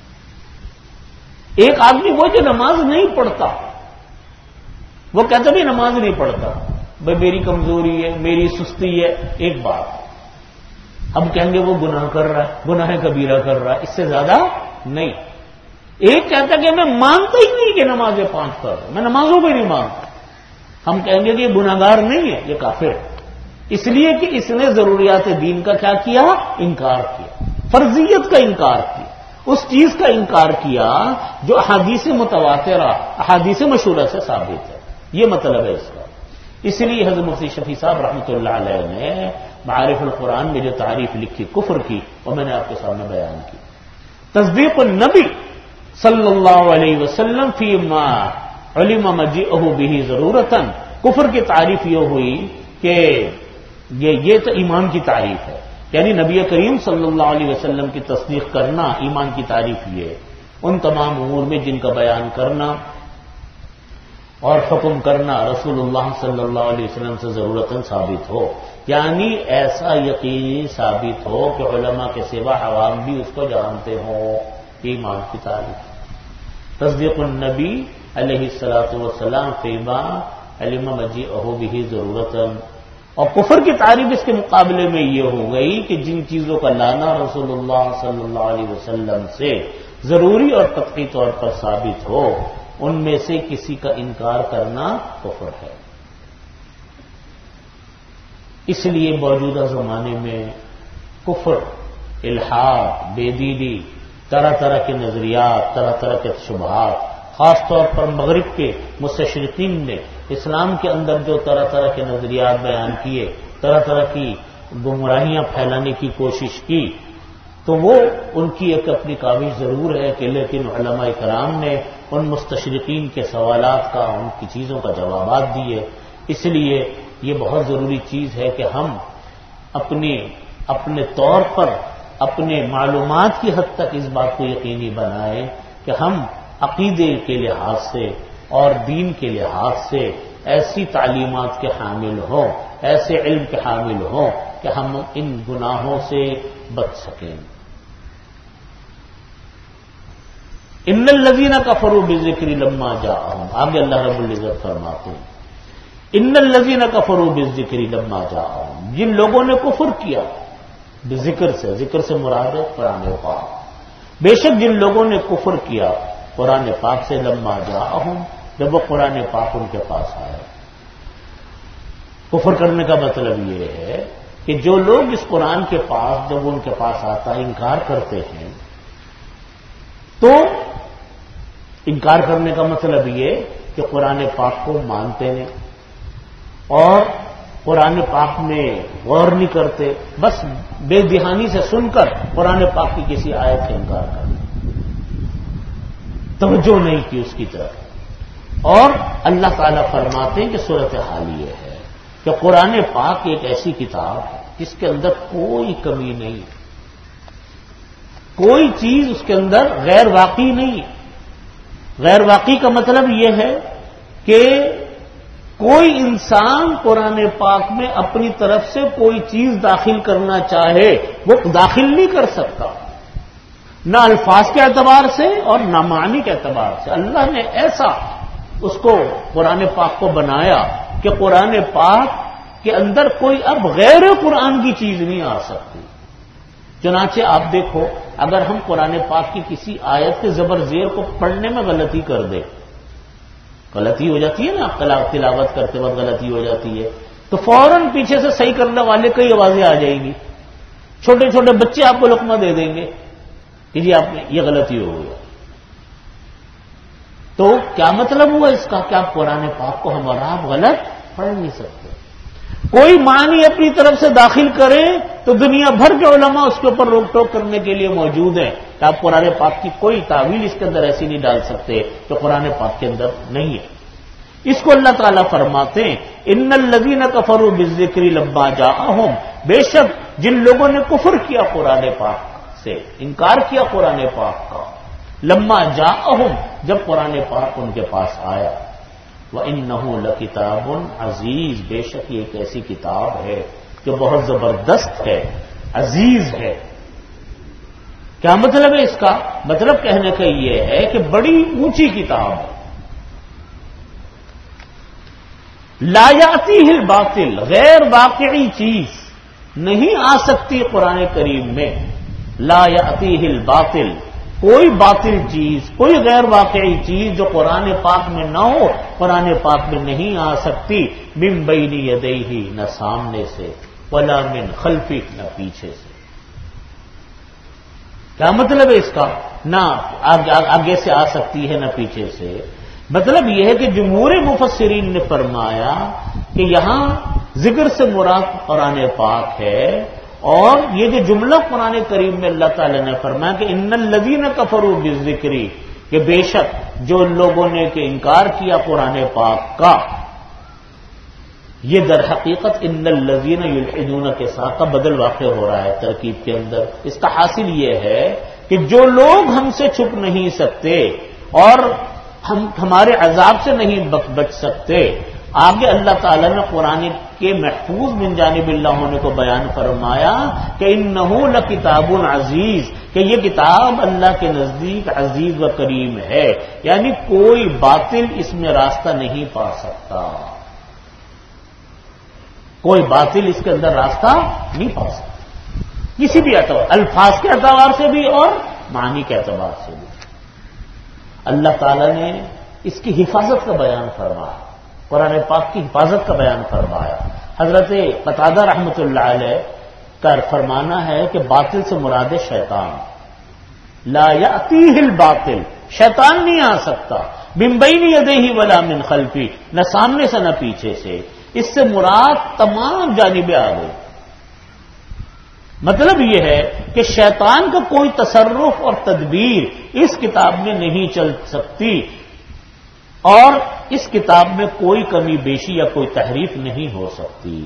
ایک آدمی وہ جو نماز نہیں پڑھتا، وہ کہتا بھی نماز نہیں پڑھتا، بھائی میری کمزوری ہے، میری سستی ہے، ایک بات ہم کہیں گے وہ گناہ کر رہا ہے، گناہ کبیرہ کر رہا ہے، اس سے زیادہ نہیں۔ ایک کہتا کہ میں مانتا ہی نہیں کہ نمازیں 5 فرض ہیں، میں نمازوں کو ہی نہیں مانتا، ہم کہیں گے کہ یہ گناہگار نہیں ہے، یہ کافر ہے، اس لیے کہ اس نے ضروریات دین کا کیا کیا؟ انکار کیا، فرضیت کا انکار کیا، اس چیز کا انکار کیا جو احادیث متواترہ، احادیث مشہورہ سے ثابت ہے، یہ مطلب ہے اس کا۔ اس لیے حضرت مفتی شفیع صاحب رحمۃ اللہ علیہ نے معارف القرآن میں جو تعریف لکھی کفر کی، وہ میں نے آپ کے سامنے بیان کی۔ تصدیق النبی صلی اللہ علیہ وسلم فیما علم مجیئہ بہ ضرورتاً، کفر کی تعریف یہ ہوئی کہ یہ تو ایمان کی تعریف ہے، یعنی نبی کریم صلی اللہ علیہ وسلم کی تصدیق کرنا ایمان کی تعریف یہ ہے، ان تمام امور میں جن کا بیان کرنا اور حکم کرنا رسول اللہ صلی اللہ علیہ وسلم سے ضرورتاً ثابت ہو، یعنی ایسا یقینی ثابت ہو کہ علماء کے سوا عوام بھی اس کو جانتے ہوں، ایمان کی تعریف۔ تصدیق النبی علیہ الصلاۃ والسلام فیما علم مجیئہ بہ ضرورتاً، اور کفر کی تعریف اس کے مقابلے میں یہ ہو گئی کہ جن چیزوں کا لانا رسول اللہ صلی اللہ علیہ وسلم سے ضروری اور قطعی طور پر ثابت ہو، ان میں سے کسی کا انکار کرنا کفر ہے۔ اس لیے موجودہ زمانے میں کفر، الحاد، بے دینی، طرح طرح کے نظریات، طرح طرح کے شبہات، خاص طور پر مغرب کے مستشرقین نے اسلام کے اندر جو طرح طرح کے نظریات بیان کیے، طرح طرح کی گمراہیاں پھیلانے کی کوشش کی، تو وہ ان کی ایک اپنی کاوش ضرور ہے کہ لیکن علماء کرام نے ان مستشرقین کے سوالات کا، ان کی چیزوں کا جوابات دیے۔ اس لیے یہ بہت ضروری چیز ہے کہ ہم اپنے طور پر اپنے معلومات کی حد تک اس بات کو یقینی بنائیں کہ ہم عقیدے کے لحاظ سے اور دین کے لحاظ سے ایسی تعلیمات کے حامل ہوں، ایسے علم کے حامل ہوں کہ ہم ان گناہوں سے بچ سکیں. ان الذین کفروا بالذکر لما جاءہم، آگے اللہ رب العزت فرماتے ہیں ان الذین کفروا بالذکر لما جاءہم، جن لوگوں نے کفر کیا بذکر سے، ذکر سے مراد ہے قرآن پاک، بے شک جن لوگوں نے کفر کیا قرآن پاک سے لما جاءہم، جب وہ قرآن پاک ان کے پاس آیا. کفر کرنے کا مطلب یہ ہے کہ جو لوگ اس قرآن کے پاس جب ان کے پاس آتا ہے انکار کرتے ہیں، تو انکار کرنے کا مطلب یہ کہ قرآن پاک کو مانتے نہیں اور قرآن پاک میں غور نہیں کرتے، بس بے دہانی سے سن کر قرآن پاک کی کسی آیت سے انکار کرتے، توجہ نہیں کی اس کی طرف. اور اللہ تعالیٰ فرماتے ہیں کہ صورتحال یہ ہے کہ قرآن پاک ایک ایسی کتاب ہے جس کے اندر کوئی کمی نہیں، کوئی چیز اس کے اندر غیر واقعی نہیں. غیر واقعی کا مطلب یہ ہے کہ کوئی انسان قرآن پاک میں اپنی طرف سے کوئی چیز داخل کرنا چاہے وہ داخل نہیں کر سکتا، نہ الفاظ کے اعتبار سے اور نہ معنی کے اعتبار سے. اللہ نے ایسا اس کو قرآن پاک کو بنایا کہ قرآن پاک کے اندر کوئی اب غیر قرآن کی چیز نہیں آ سکتی. چنانچہ آپ دیکھو، اگر ہم قرآن پاک کی کسی آیت کے زبر زیر کو پڑھنے میں غلطی کر دیں، غلطی ہو جاتی ہے نا، تلاوت کرتے وقت غلطی ہو جاتی ہے، تو فوراً پیچھے سے صحیح کرنے والے کئی آوازیں آ جائیں گی. چھوٹے چھوٹے بچے آپ کو لقمہ دے دیں گے کہ جی آپ نے یہ غلطی ہو گئی. تو کیا مطلب ہوا اس کا کہ آپ قرآن پاک کو ہمارا آپ غلط پڑھ نہیں سکتے. کوئی معنی اپنی طرف سے داخل کرے تو دنیا بھر کے علماء اس کے اوپر روک ٹوک کرنے کے لیے موجود ہیں کہ آپ قرآن پاک کی کوئی تعویل اس کے اندر ایسی نہیں ڈال سکتے جو قرآن پاک کے اندر نہیں ہے. اس کو اللہ تعالیٰ فرماتے ہیں ان الذین کفروا بالذکر لما جاءہم، بے شک جن لوگوں نے کفر کیا قرآن پاک سے، انکار کیا قرآن پاک کا، لما جاءہم، جب قرآن پاک ان کے پاس آیا. وَإِنَّهُ لَكِتَابٌ عزیز، بے شک یہ ایک ایسی کتاب ہے جو بہت زبردست ہے، عزیز ہے. کیا مطلب ہے اس کا؟ مطلب کہنے کا یہ ہے کہ بڑی اونچی کتاب ہے. لا یاتیہ الباطل، غیر واقعی چیز نہیں آ سکتی قرآن کریم میں. لا یاتیہ الباطل، کوئی باطل چیز، کوئی غیر واقعی چیز جو قرآن پاک میں نہ ہو قرآن پاک میں نہیں آ سکتی. من بین یدیہ، نہ سامنے سے، ولا من خلفہ، نہ پیچھے سے. کیا مطلب ہے اس کا؟ نہ آگے سے آ سکتی ہے نہ پیچھے سے. مطلب یہ ہے کہ جمہور مفسرین نے فرمایا کہ یہاں ذکر سے مراد قرآن پاک ہے، اور یہ جو جملہ قرآن کریم میں اللہ تعالی نے فرمایا کہ ان الذین کفروا بالذکر، کہ بے شک جو لوگوں نے کہ انکار کیا قرآن پاک کا، یہ در حقیقت ان الذین یلحدون کے ساتھ کا بدل واقع ہو رہا ہے ترکیب کے اندر. اس کا حاصل یہ ہے کہ جو لوگ ہم سے چھپ نہیں سکتے اور ہم ہمارے عذاب سے نہیں بچ سکتے، آگے اللہ تعالیٰ نے قرآن کے محفوظ من جانب اللہ ہونے کو بیان فرمایا کہ انہ لکتاب عزیز، کہ یہ کتاب اللہ کے نزدیک عزیز و کریم ہے، یعنی کوئی باطل اس میں راستہ نہیں پا سکتا، کوئی باطل اس کے اندر راستہ نہیں پا سکتا کسی بھی اعتبار، الفاظ کے اعتبار سے بھی اور معنی کے اعتبار سے بھی. اللہ تعالیٰ نے اس کی حفاظت کا بیان فرمایا، قرآن پاک کی حفاظت کا بیان فرمایا. حضرت قتادہ رحمۃ اللہ علیہ کا فرمانا ہے کہ باطل سے مراد شیطان. لا یاتیہ الباطل، شیطان نہیں آ سکتا. من بین یدیہ ولا من خلفہ، نہ سامنے سے نہ پیچھے سے. اس سے مراد تمام جانبیں آ گئی. مطلب یہ ہے کہ شیطان کا کوئی تصرف اور تدبیر اس کتاب میں نہیں چل سکتی، اور اس کتاب میں کوئی کمی بیشی یا کوئی تحریف نہیں ہو سکتی.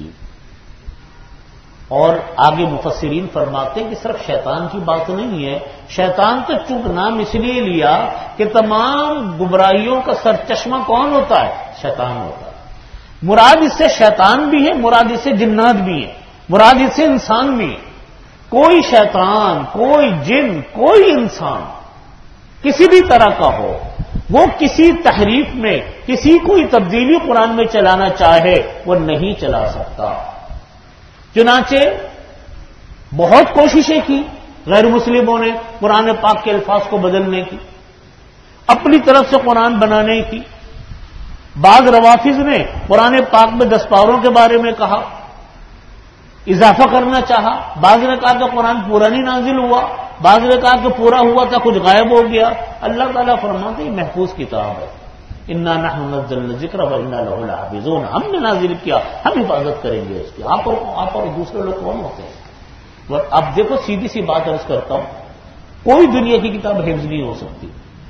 اور آگے مفسرین فرماتے ہیں کہ صرف شیطان کی بات نہیں ہے. شیطان تو چونکہ نام اس لیے لیا کہ تمام گمراہیوں کا سرچشمہ کون ہوتا ہے؟ شیطان ہوتا ہے. مراد اس سے شیطان بھی ہے، مراد اس سے جنات بھی ہیں. مراد اس سے انسان میں کوئی شیطان، کوئی جن، کوئی انسان کسی بھی طرح کا ہو، وہ کسی تحریف میں کسی کوئی تبدیلی قرآن میں چلانا چاہے وہ نہیں چلا سکتا۔ چنانچہ بہت کوششیں کی غیر مسلموں نے قرآن پاک کے الفاظ کو بدلنے کی، اپنی طرف سے قرآن بنانے کی۔ بعض روافض نے قرآن پاک میں 10 پاروں کے بارے میں کہا، اضافہ کرنا چاہا۔ بعض نے کہا کہ قرآن پورا نہیں نازل ہوا، بعض نے کہا کہ پورا ہوا تھا کچھ غائب ہو گیا۔ اللہ تعالیٰ فرماتے ہیں محفوظ کتاب ہے، انا نحن نزلنا الذکر وانا لہ لحافظون، ہم نے نازل کیا، ہم حفاظت کریں گے اس کی۔ آپ اور دوسرے لوگ کون ہوتے ہیں؟ اب دیکھو سیدھی سی بات عرض کرتا ہوں، کوئی دنیا کی کتاب حفظ نہیں ہو سکتی،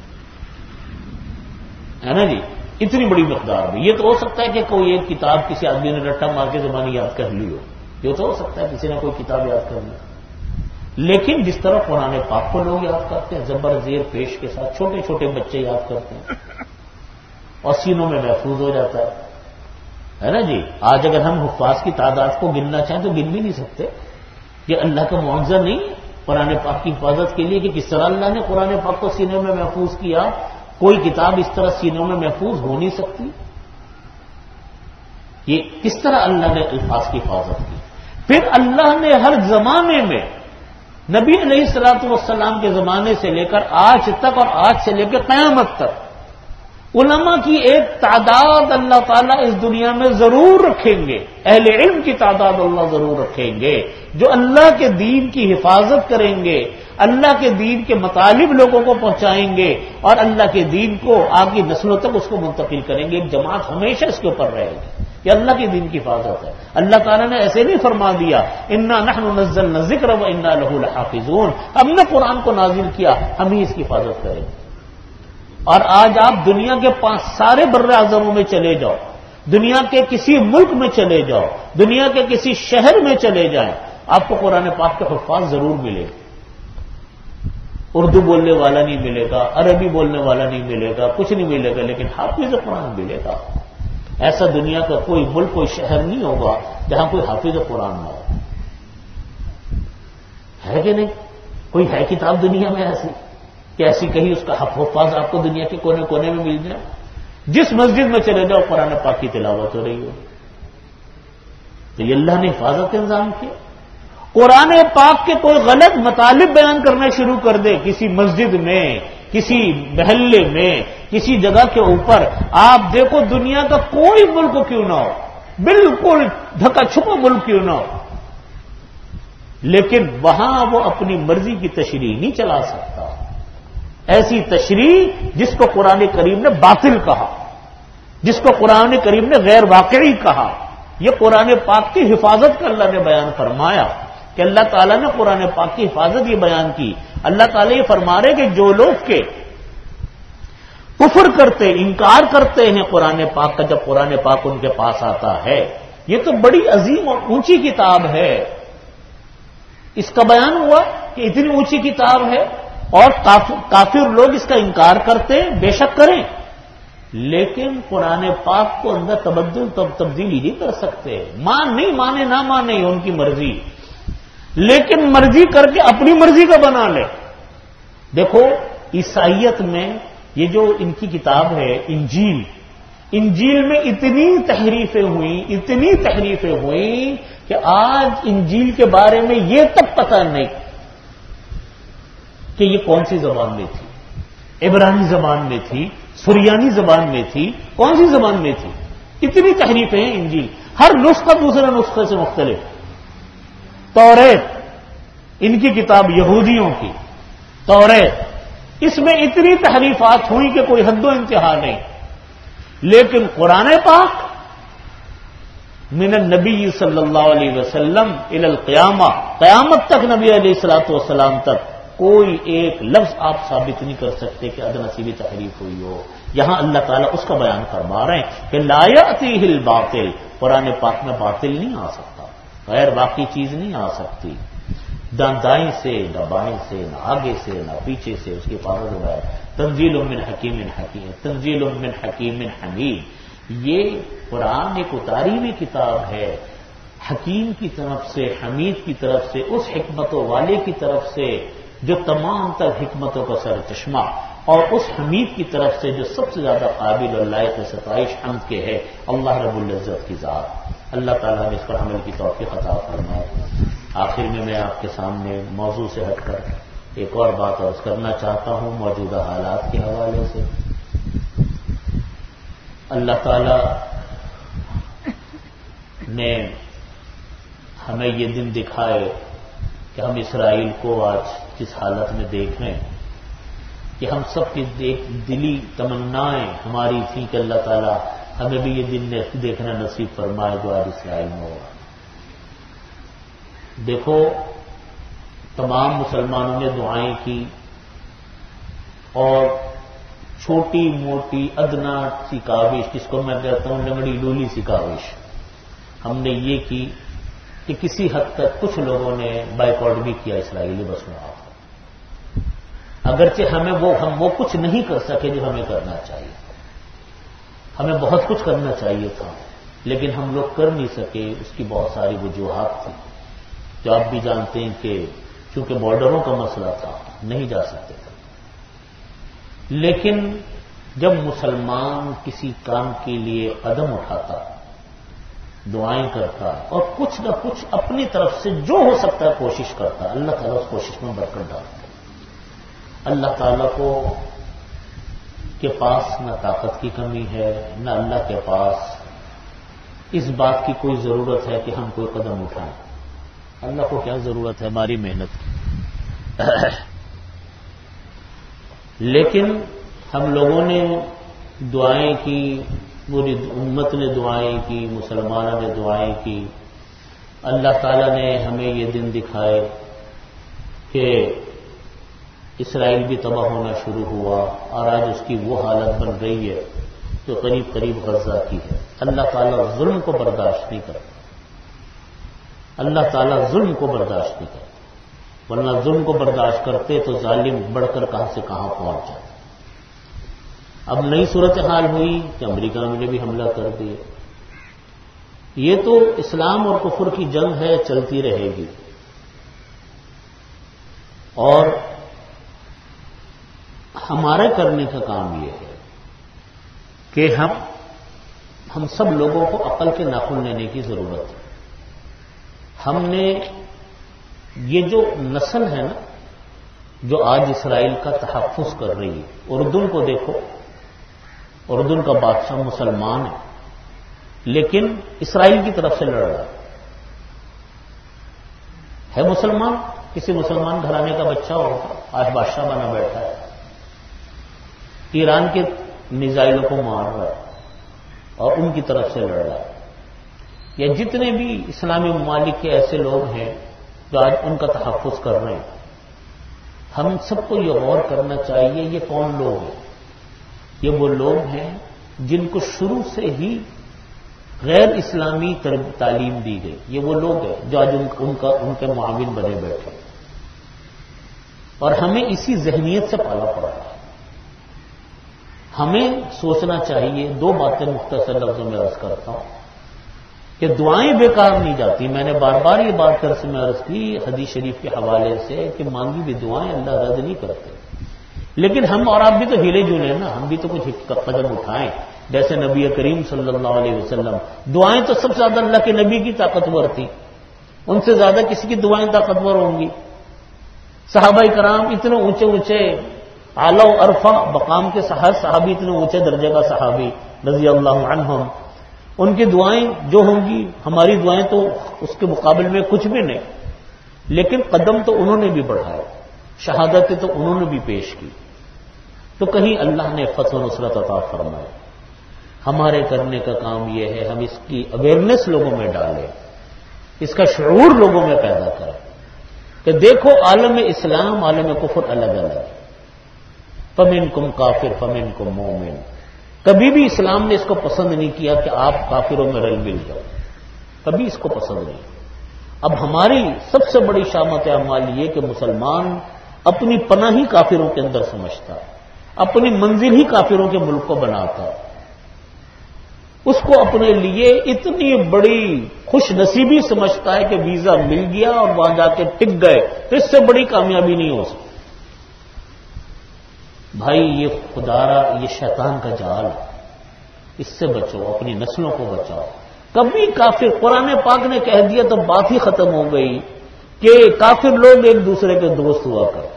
ہے نا جی، اتنی بڑی مقدار میں۔ یہ تو ہو سکتا ہے کہ کوئی ایک کتاب کسی آدمی نے رٹا مار کے زبانی یاد کر لی ہو، یہ تو ہو سکتا ہے کسی نے کوئی کتاب یاد کر لی، لیکن جس طرح قرآن پاک کو لوگ یاد کرتے ہیں زبر زیر پیش کے ساتھ، چھوٹے چھوٹے بچے یاد کرتے ہیں اور سینوں میں محفوظ ہو جاتا ہے نا جی۔ آج اگر ہم حفاظ کی تعداد کو گننا چاہیں تو گن بھی نہیں سکتے۔ یہ اللہ کا معاوضہ نہیں قرآن پاک کی حفاظت کے لیے کہ کس طرح اللہ نے قرآن پاک کو سینے میں محفوظ کیا، کوئی کتاب اس طرح سینوں میں محفوظ ہو نہیں سکتی۔ یہ کس طرح اللہ نے الفاظ کی حفاظت کی۔ پھر اللہ نے ہر زمانے میں نبی علیہ الصلوۃ والسلام کے زمانے سے لے کر آج تک اور آج سے لے کر قیامت تک علماء کی ایک تعداد اللہ تعالیٰ اس دنیا میں ضرور رکھیں گے، اہل علم کی تعداد اللہ ضرور رکھیں گے جو اللہ کے دین کی حفاظت کریں گے، اللہ کے دین کے مطالب لوگوں کو پہنچائیں گے اور اللہ کے دین کو آگے نسلوں تک اس کو منتقل کریں گے۔ ایک جماعت ہمیشہ اس کے اوپر رہے گی، یہ اللہ کے دین کی حفاظت ہے۔ اللہ تعالیٰ نے ایسے نہیں فرما دیا انا نحن نزلنا الذکر وانا لہ لحافظون، ہم نے قرآن کو نازل کیا، ہم ہی اس کی حفاظت کریں گے۔ اور آج آپ دنیا کے 5 سارے بر اعظموں میں چلے جاؤ، دنیا کے کسی ملک میں چلے جاؤ، دنیا کے کسی شہر میں چلے جائیں، آپ کو قرآن پاک کے حفاظ ضرور ملے گا۔ اردو بولنے والا نہیں ملے گا، عربی بولنے والا نہیں ملے گا، کچھ نہیں ملے گا، لیکن حافظ قرآن ملے گا۔ ایسا دنیا کا کوئی ملک کوئی شہر نہیں ہوگا جہاں کوئی حافظ قرآن نہ ہو، ہے کہ نہیں؟ کوئی ہے کتاب دنیا میں ایسی کہ ایسی کہیں اس کا حفاظ آپ کو دنیا کے کونے کونے میں مل جائے؟ جس مسجد میں چلے جاؤ قرآن پاک کی تلاوت ہو رہی ہو، تو یہ اللہ نے حفاظت کا انتظام کیا۔ قرآن پاک کے کوئی غلط مطالب بیان کرنا شروع کر دے کسی مسجد میں، کسی محلے میں، کسی جگہ کے اوپر، آپ دیکھو دنیا کا کوئی ملک کیوں نہ ہو، بالکل ڈھکا چھپا ملک کیوں نہ ہو، لیکن وہاں وہ اپنی مرضی کی تشریح نہیں چلا سکتا، ایسی تشریح جس کو قرآن کریم نے باطل کہا، جس کو قرآن کریم نے غیر واقعی کہا۔ یہ قرآن پاک کی حفاظت کا اللہ نے بیان فرمایا کہ اللہ تعالیٰ نے قرآن پاک کی حفاظت یہ بیان کی۔ اللہ تعالیٰ یہ فرما رہے کہ جو لوگ کے کفر کرتے، انکار کرتے ہیں قرآن پاک کا جب قرآن پاک ان کے پاس آتا ہے، یہ تو بڑی عظیم اور اونچی کتاب ہے، اس کا بیان ہوا کہ اتنی اونچی کتاب ہے اور کافر لوگ اس کا انکار کرتے ہیں، بے شک کریں، لیکن قرآن پاک کو اندر تبدیلی نہیں کر سکتے، نہیں مانے نہ مانے ان کی مرضی، لیکن مرضی کر کے اپنی مرضی کا بنا لے۔ دیکھو عیسائیت میں یہ جو ان کی کتاب ہے انجیل میں اتنی تحریفیں ہوئیں کہ آج انجیل کے بارے میں یہ تک پتہ نہیں کہ یہ کون سی زبان میں تھی، عبرانی زبان میں تھی، سریانی زبان میں تھی، کون سی زبان میں تھی، اتنی تحریفیں ہیں انجیل، ہر نسخہ دوسرے نسخے سے مختلف۔ توریت ان کی کتاب یہودیوں کی توریت، اس میں اتنی تحریفات ہوئی کہ کوئی حد و انتہا نہیں، لیکن قرآن پاک من النبی صلی اللہ علیہ وسلم الی القیامہ، قیامت تک نبی علیہ الصلوۃ والسلام تک کوئی ایک لفظ آپ ثابت نہیں کر سکتے کہ ادنی سی بھی تحریف ہوئی ہو۔ یہاں اللہ تعالیٰ اس کا بیان فرما رہے ہیں کہ لا یأتیہ الباطل، قرآن پاک میں باطل نہیں آ سکتا، غیر واقعی چیز نہیں آ سکتی، نہ دائیں سے نہ بائیں سے نہ آگے سے نہ پیچھے سے، اس کی حفاظت ہوا ہے۔ تنزیل من حکیم تنزیل من حکیم حمید، یہ قرآن ایک اتاری ہوئی کتاب ہے، حکیم کی طرف سے، حمید کی طرف سے، اس حکمتوں والے کی طرف سے جو تمام تر حکمتوں کا سر چشمہ، اور اس حمید کی طرف سے جو سب سے زیادہ قابل اور لائق ستائش حمد کے ہے، اللہ رب العزت کی ذات۔ اللہ تعالیٰ نے اس پر عمل کی توفیق عطا فرمائے۔ آخر میں آپ کے سامنے موضوع سے ہٹ کر ایک اور بات عرض کرنا چاہتا ہوں موجودہ حالات کے حوالے سے۔ اللہ تعالیٰ نے ہمیں یہ دن دکھائے کہ ہم اسرائیل کو آج جس حالت میں دیکھ رہے ہیں، کہ ہم سب کی دلی تمنائیں ہماری تھی کہ اللہ تعالیٰ ہمیں بھی یہ دن دیکھنا نصیب فرمائے جو آج اسرائیل میں ہوا۔ دیکھو، تمام مسلمانوں نے دعائیں کی، اور چھوٹی موٹی ادنا سی کاوش، جس کو میں کہتا ہوں لنگڑی لولی سی کاوش، ہم نے یہ کی کہ کسی حد تک کچھ لوگوں نے بائیکاٹ بھی کیا اسرائیلی مصنوعات۔ اگرچہ ہم وہ کچھ نہیں کر سکے جو ہمیں کرنا چاہیے، ہمیں بہت کچھ کرنا چاہیے تھا، لیکن ہم لوگ کر نہیں سکے۔ اس کی بہت ساری وجوہات تھیں جو آپ بھی جانتے ہیں کہ چونکہ بارڈروں کا مسئلہ تھا نہیں جا سکتے تھے۔ لیکن جب مسلمان کسی کام کے لیے قدم اٹھاتا، دعائیں کرتا اور کچھ نہ کچھ اپنی طرف سے جو ہو سکتا ہے کوشش کرتا، اللہ تعالیٰ اس کوشش میں برکت ڈالتا۔ اللہ تعالیٰ کے پاس نہ طاقت کی کمی ہے، نہ اللہ کے پاس اس بات کی کوئی ضرورت ہے کہ ہم کوئی قدم اٹھائیں۔ اللہ کو کیا ضرورت ہے ہماری محنت کی؟ لیکن ہم لوگوں نے دعائیں کی، پوری امت نے دعائیں کی، مسلمانوں نے دعائیں کی۔ اللہ تعالیٰ نے ہمیں یہ دن دکھائے کہ اسرائیل بھی تباہ ہونا شروع ہوا، اور آج اس کی وہ حالت بن رہی ہے جو قریب قریب غزہ کی ہے۔ اللہ تعالیٰ ظلم کو برداشت نہیں کرتا، اللہ تعالیٰ ظلم کو برداشت نہیں کرتا، ورنہ ظلم کو برداشت کرتے تو ظالم بڑھ کر کہاں سے کہاں پہنچ جاتے۔ اب نئی صورتحال ہوئی کہ امریکہ نے بھی حملہ کر دیا۔ یہ تو اسلام اور کفر کی جنگ ہے، چلتی رہے گی، اور ہمارے کرنے کا کام یہ ہے کہ ہم سب لوگوں کو عقل کے ناخن لینے کی ضرورت ہے۔ ہم نے یہ جو نسل ہے نا جو آج اسرائیل کا تحفظ کر رہی ہے، اردن کو دیکھو، اردن کا بادشاہ مسلمان ہے لیکن اسرائیل کی طرف سے لڑ رہا ہے مسلمان، کسی مسلمان گھرانے کا بچہ ہوگا، آج بادشاہ بنا بیٹھا ہے، ایران کے میزائلوں کو مار رہا ہے اور ان کی طرف سے لڑ رہا ہے۔ یا جتنے بھی اسلامی ممالک کے ایسے لوگ ہیں جو آج ان کا تحفظ کر رہے ہیں، ہم سب کو یہ غور کرنا چاہیے یہ کون لوگ ہیں۔ یہ وہ لوگ ہیں جن کو شروع سے ہی غیر اسلامی تعلیم دی گئی، یہ وہ لوگ ہیں جو آج ان کے معاون بنے بیٹھے، اور ہمیں اسی ذہنیت سے پالا پڑا ہے۔ ہمیں سوچنا چاہیے، دو باتیں مختصر لفظوں میں عرض کرتا ہوں کہ دعائیں بیکار نہیں جاتی۔ میں نے بار بار یہ بات درس میں عرض کی حدیث شریف کے حوالے سے کہ مانگی بھی دعائیں اللہ رد نہیں کرتے، لیکن ہم اور آپ بھی تو ہلے جلے نا، ہم بھی تو کچھ قدم اٹھائیں۔ جیسے نبی کریم صلی اللہ علیہ وسلم، دعائیں تو سب سے زیادہ اللہ کے نبی کی طاقتور تھی، ان سے زیادہ کسی کی دعائیں طاقتور ہوں گی۔ صحابہ کرام اتنے اونچے اونچے اعلیٰ و عرفہ مقام کے صحابی، اتنے اونچے درجے کا صحابی رضی اللہ عنہم، ان کی دعائیں جو ہوں گی، ہماری دعائیں تو اس کے مقابلے میں کچھ بھی نہیں، لیکن قدم تو انہوں نے بھی بڑھائے، شہادتیں تو انہوں نے بھی پیش کی، تو کہیں اللہ نے فتح و نصرت عطا فرمائے۔ ہمارے کرنے کا کام یہ ہے ہم اس کی اویئرنیس لوگوں میں ڈالیں، اس کا شعور لوگوں میں پیدا کریں کہ دیکھو عالم اسلام عالم کفر الگ الگ ہے، فمنکم کافر فمنکم مومن۔ کبھی بھی اسلام نے اس کو پسند نہیں کیا کہ آپ کافروں میں رل مل جاؤ، کبھی اس کو پسند نہیں۔ اب ہماری سب سے بڑی شامت اعمال یہ کہ مسلمان اپنی پناہ ہی کافروں کے اندر سمجھتا، اپنی منزل ہی کافروں کے ملک کو بناتا، اس کو اپنے لیے اتنی بڑی خوش نصیبی سمجھتا ہے کہ ویزا مل گیا اور وہاں جا کے ٹک گئے، تو اس سے بڑی کامیابی نہیں ہو سکتی۔ بھائی یہ خدارا، یہ شیطان کا جال ہے، اس سے بچو، اپنی نسلوں کو بچاؤ۔ کبھی کافر، قرآن پاک نے کہہ دیا تو بات ہی ختم ہو گئی کہ کافر لوگ ایک دوسرے کے دوست ہوا کرتے،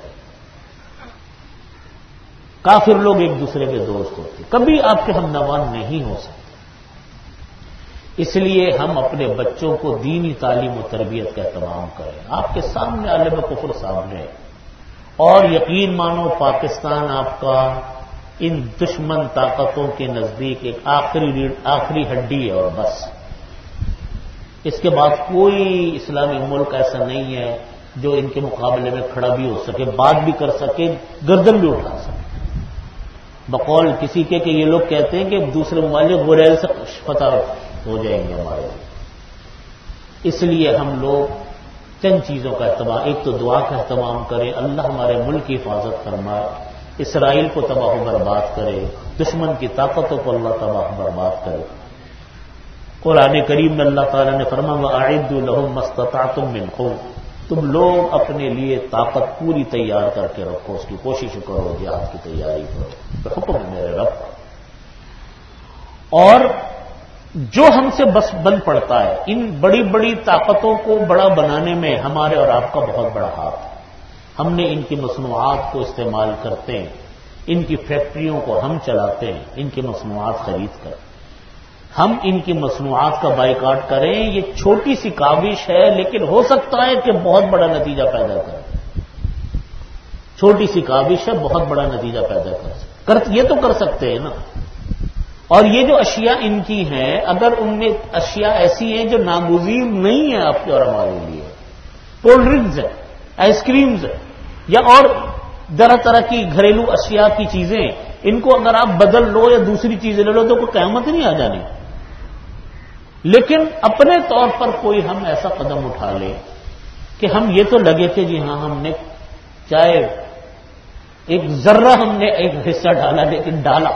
کافر لوگ ایک دوسرے کے دوست ہوتے، کبھی آپ کے ہم نوا نہیں ہو سکتے۔ اس لیے ہم اپنے بچوں کو دینی تعلیم و تربیت کا اہتمام کریں۔ آپ کے سامنے عالم کفر سامنے ہے، اور یقین مانو پاکستان آپ کا ان دشمن طاقتوں کے نزدیک ایک آخری ہڈی ہے، اور بس اس کے بعد کوئی اسلامی ملک ایسا نہیں ہے جو ان کے مقابلے میں کھڑا بھی ہو سکے، بات بھی کر سکے، گردن بھی اٹھا سکے۔ بقول کسی کے کہ یہ لوگ کہتے ہیں کہ دوسرے ممالک غریل سے فتح ہو جائیں گے ہمارے لیے۔ اس لیے ہم لوگ چند چیزوں کا اہتمام، ایک تو دعا کا اہتمام کریں، اللہ ہمارے ملک کی حفاظت فرمائے، اسرائیل کو تباہ و برباد کرے، دشمن کی طاقتوں کو اللہ تباہ و برباد کرے۔ قرآن کریم میں اللہ تعالیٰ نے فرمایا وَأَعِدُّوا لَهُم مَّا اسْتَطَعْتُم مِّن قُوَّةٍ، تم لوگ اپنے لیے طاقت پوری تیار کر کے رکھو، اس کی کوشش کرو، جہاد کی تیاری کرو، تو حکم ہے میرے رب۔ اور جو ہم سے بس بن پڑتا ہے، ان بڑی بڑی طاقتوں کو بڑا بنانے میں ہمارے اور آپ کا بہت بڑا ہاتھ ہے۔ ہم نے ان کی مصنوعات کو استعمال کرتے ہیں، ان کی فیکٹریوں کو ہم چلاتے ہیں، ان کی مصنوعات خرید کر ہم ان کی مصنوعات کا بائیکاٹ کریں۔ یہ چھوٹی سی کاوش ہے، لیکن ہو سکتا ہے کہ بہت بڑا نتیجہ پیدا کرے۔ چھوٹی سی کاوش ہے، بہت بڑا نتیجہ پیدا کر یہ تو کر سکتے ہیں نا۔ اور یہ جو اشیاء ان کی ہیں، اگر ان میں اشیاء ایسی ہیں جو ناگزیر نہیں ہیں آپ کے اور ہمارے لیے، کولڈ ڈرنکس ہے، آئس کریمز ہے، یا اور طرح طرح کی گھریلو اشیاء کی چیزیں، ان کو اگر آپ بدل لو یا دوسری چیزیں لے لو تو کوئی قیامت نہیں آ جانی۔ لیکن اپنے طور پر کوئی ہم ایسا قدم اٹھا لے کہ ہم یہ تو لگے کہ جی ہاں ہم نے چاہے ایک ذرہ ہم نے ایک حصہ ڈالا، لیکن ڈالا،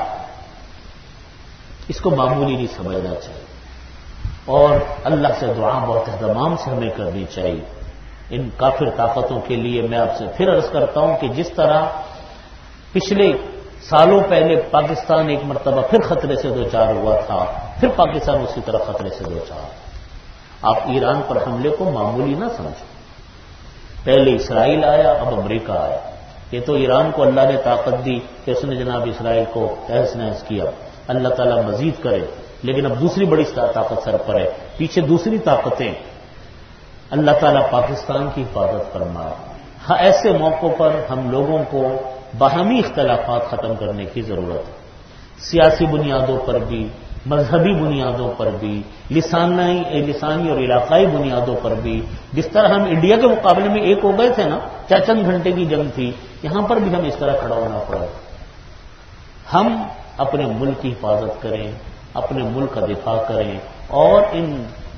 اس کو معمولی نہیں سمجھنا چاہیے۔ اور اللہ سے دعا بہت اہتمام سے ہمیں کرنی چاہیے۔ ان کافر طاقتوں کے لیے میں آپ سے پھر عرض کرتا ہوں کہ جس طرح پچھلے سالوں پہلے پاکستان ایک مرتبہ پھر خطرے سے دوچار ہوا تھا، پھر پاکستان اسی طرح خطرے سے دوچار۔ آپ ایران پر حملے کو معمولی نہ سمجھیں، پہلے اسرائیل آیا، اب امریکہ آیا۔ یہ تو ایران کو اللہ نے طاقت دی کہ اس نے جناب اسرائیل کو تہس نہس کیا، اللہ تعالیٰ مزید کرے، لیکن اب دوسری بڑی طاقت سر پر ہے، پیچھے دوسری طاقتیں۔ اللہ تعالیٰ پاکستان کی حفاظت فرمائے۔ ہاں ایسے موقعوں پر ہم لوگوں کو باہمی اختلافات ختم کرنے کی ضرورت ہے، سیاسی بنیادوں پر بھی، مذہبی بنیادوں پر بھی، لسانی اور علاقائی بنیادوں پر بھی۔ جس طرح ہم انڈیا کے مقابلے میں ایک ہو گئے تھے نا، چند گھنٹے کی جنگ تھی، یہاں پر بھی ہم اس طرح کھڑا ہونا پڑا۔ ہم اپنے ملک کی حفاظت کریں، اپنے ملک کا دفاع کریں، اور ان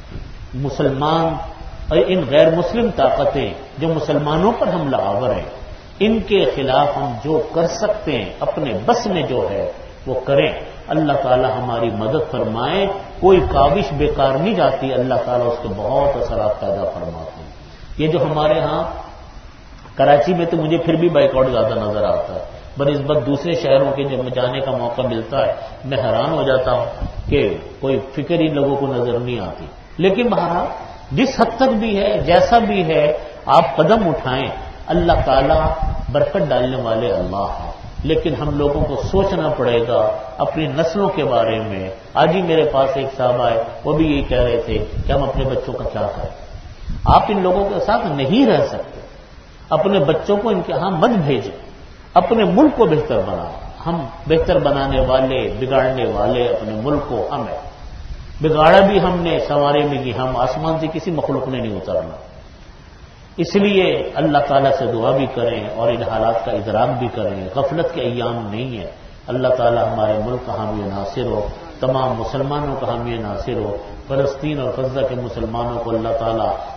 مسلمان اور ان غیر مسلم طاقتیں جو مسلمانوں پر حملہ آور ہیں، ان کے خلاف ہم جو کر سکتے ہیں اپنے بس میں جو ہے وہ کریں۔ اللہ تعالی ہماری مدد فرمائے، کوئی کاوش بیکار نہیں جاتی، اللہ تعالیٰ اس کے بہت اثرات پیدا فرماتے ہیں۔ یہ جو ہمارے ہاں کراچی میں تو مجھے پھر بھی بائیکاٹ زیادہ نظر آتا ہے، بنسبت دوسرے شہروں کے جب جانے کا موقع ملتا ہے میں حیران ہو جاتا ہوں کہ کوئی فکر ان لوگوں کو نظر نہیں آتی۔ لیکن بہرحال جس حد تک بھی ہے، جیسا بھی ہے، آپ قدم اٹھائیں، اللہ تعالیٰ برکت ڈالنے والے اللہ ہیں۔ لیکن ہم لوگوں کو سوچنا پڑے گا اپنی نسلوں کے بارے میں۔ آج ہی میرے پاس ایک صاحب آئے، وہ بھی یہی کہہ رہے تھے کہ ہم اپنے بچوں کا کیا کریں۔ آپ ان لوگوں کے ساتھ نہیں رہ سکتے، اپنے بچوں کو ان کے ہاں مت بھیجیں، اپنے ملک کو بہتر بنائیں۔ ہم بہتر بنانے والے، بگاڑنے والے اپنے ملک کو ہم ہیں۔ بگاڑا بھی ہم نے، سنوارے میں بھی ہم، آسمان سے کسی مخلوق نے نہیں اترنا۔ اس لیے اللہ تعالیٰ سے دعا بھی کریں اور ان حالات کا ادراک بھی کریں، غفلت کے ایام نہیں ہے۔ اللہ تعالیٰ ہمارے ملک کا حامی و ناصر ہو، تمام مسلمانوں کا حامی و ناصر ہو۔ فلسطین اور غزہ کے مسلمانوں کو اللہ تعالیٰ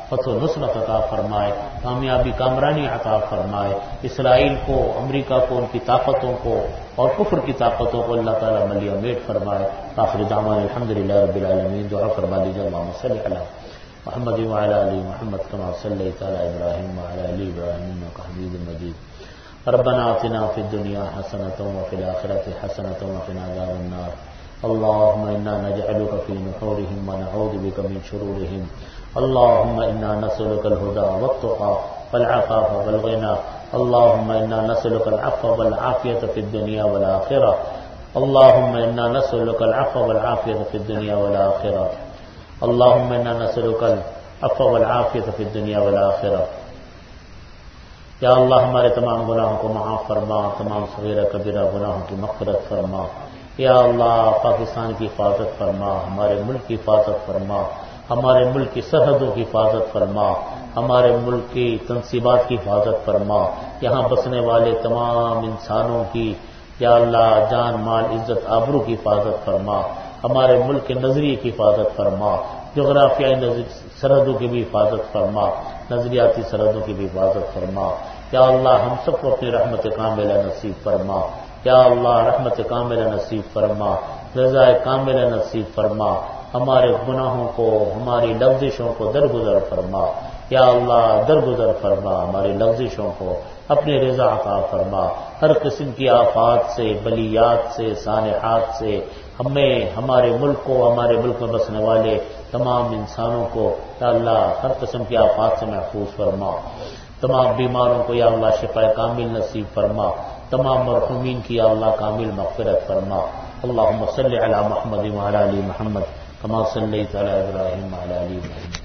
فتح و نصرت عطا فرمائے، کامیابی کامرانی عطا فرمائے، اسرائیل کو، امریکہ کو، ان کی طاقتوں کو اور کفر کی طاقتوں کو اللہ تعالیٰ ملیہ میٹ فرمائے۔ آخر دعوانا الحمدللہ رب العالمین۔ دعا فرما دیجیے اللہم صلی علی محمد وعلی آل محمد کما صلیت علی ابراہیم وعلی آل ابراہیم انک حمید مجید۔ ربنا آتنا فی الدنیا حسنۃ وفی الآخرۃ حسنۃ وقنا عذاب النار۔ اللهم انا نجعلك في نحورهم ونعوذ بك من شرورهم۔ اللهم انا نسألك الهدى والتقى والعفاف والغنى۔ اللهم انا نسألك العفو والعافية في الدنيا والآخرة۔ اللهم انا نسألك العفو والعافية في الدنيا والآخرة۔ اللهم انا نسألك العفو والعافية في الدنيا والآخرة۔ یا اللہ ہمارے تمام گناہوں کو معاف فرما، تمام صغیرہ کبیرہ گناہوں کی مغفرت فرما۔ یا اللہ پاکستان کی حفاظت فرما، ہمارے ملک کی حفاظت فرما، ہمارے ملک کی سرحدوں کی حفاظت فرما، ہمارے ملک کی تنصیبات کی حفاظت فرما، یہاں بسنے والے تمام انسانوں کی یا اللہ جان مال عزت آبرو کی حفاظت فرما، ہمارے ملک کے نظریے کی حفاظت فرما، جغرافیائی سرحدوں کی بھی حفاظت فرما، نظریاتی سرحدوں کی بھی حفاظت فرما۔ یا اللہ ہم سب کو اپنی رحمت کاملہ نصیب فرما۔ یا اللہ رحمت کاملہ نصیب فرما، رضا کاملہ نصیب فرما، ہمارے گناہوں کو، ہماری لغزشوں کو درگزر فرما۔ یا اللہ درگزر فرما ہماری لغزشوں کو، اپنی رضا عطا فرما۔ ہر قسم کی آفات سے، بلیات سے، سانحات سے ہمیں، ہمارے ملک کو، ہمارے ملک میں بسنے والے تمام انسانوں کو یا اللہ ہر قسم کی آفات سے محفوظ فرما۔ تمام بیماروں کو یا اللہ شفا کامل نصیب فرما، تمام مرحومین کی یا اللہ کامل مغفرت فرما۔ اللہم صلی علی محمد وعلی آل محمد کما صلیت علی ابراہیم وعلی آل ابراہیم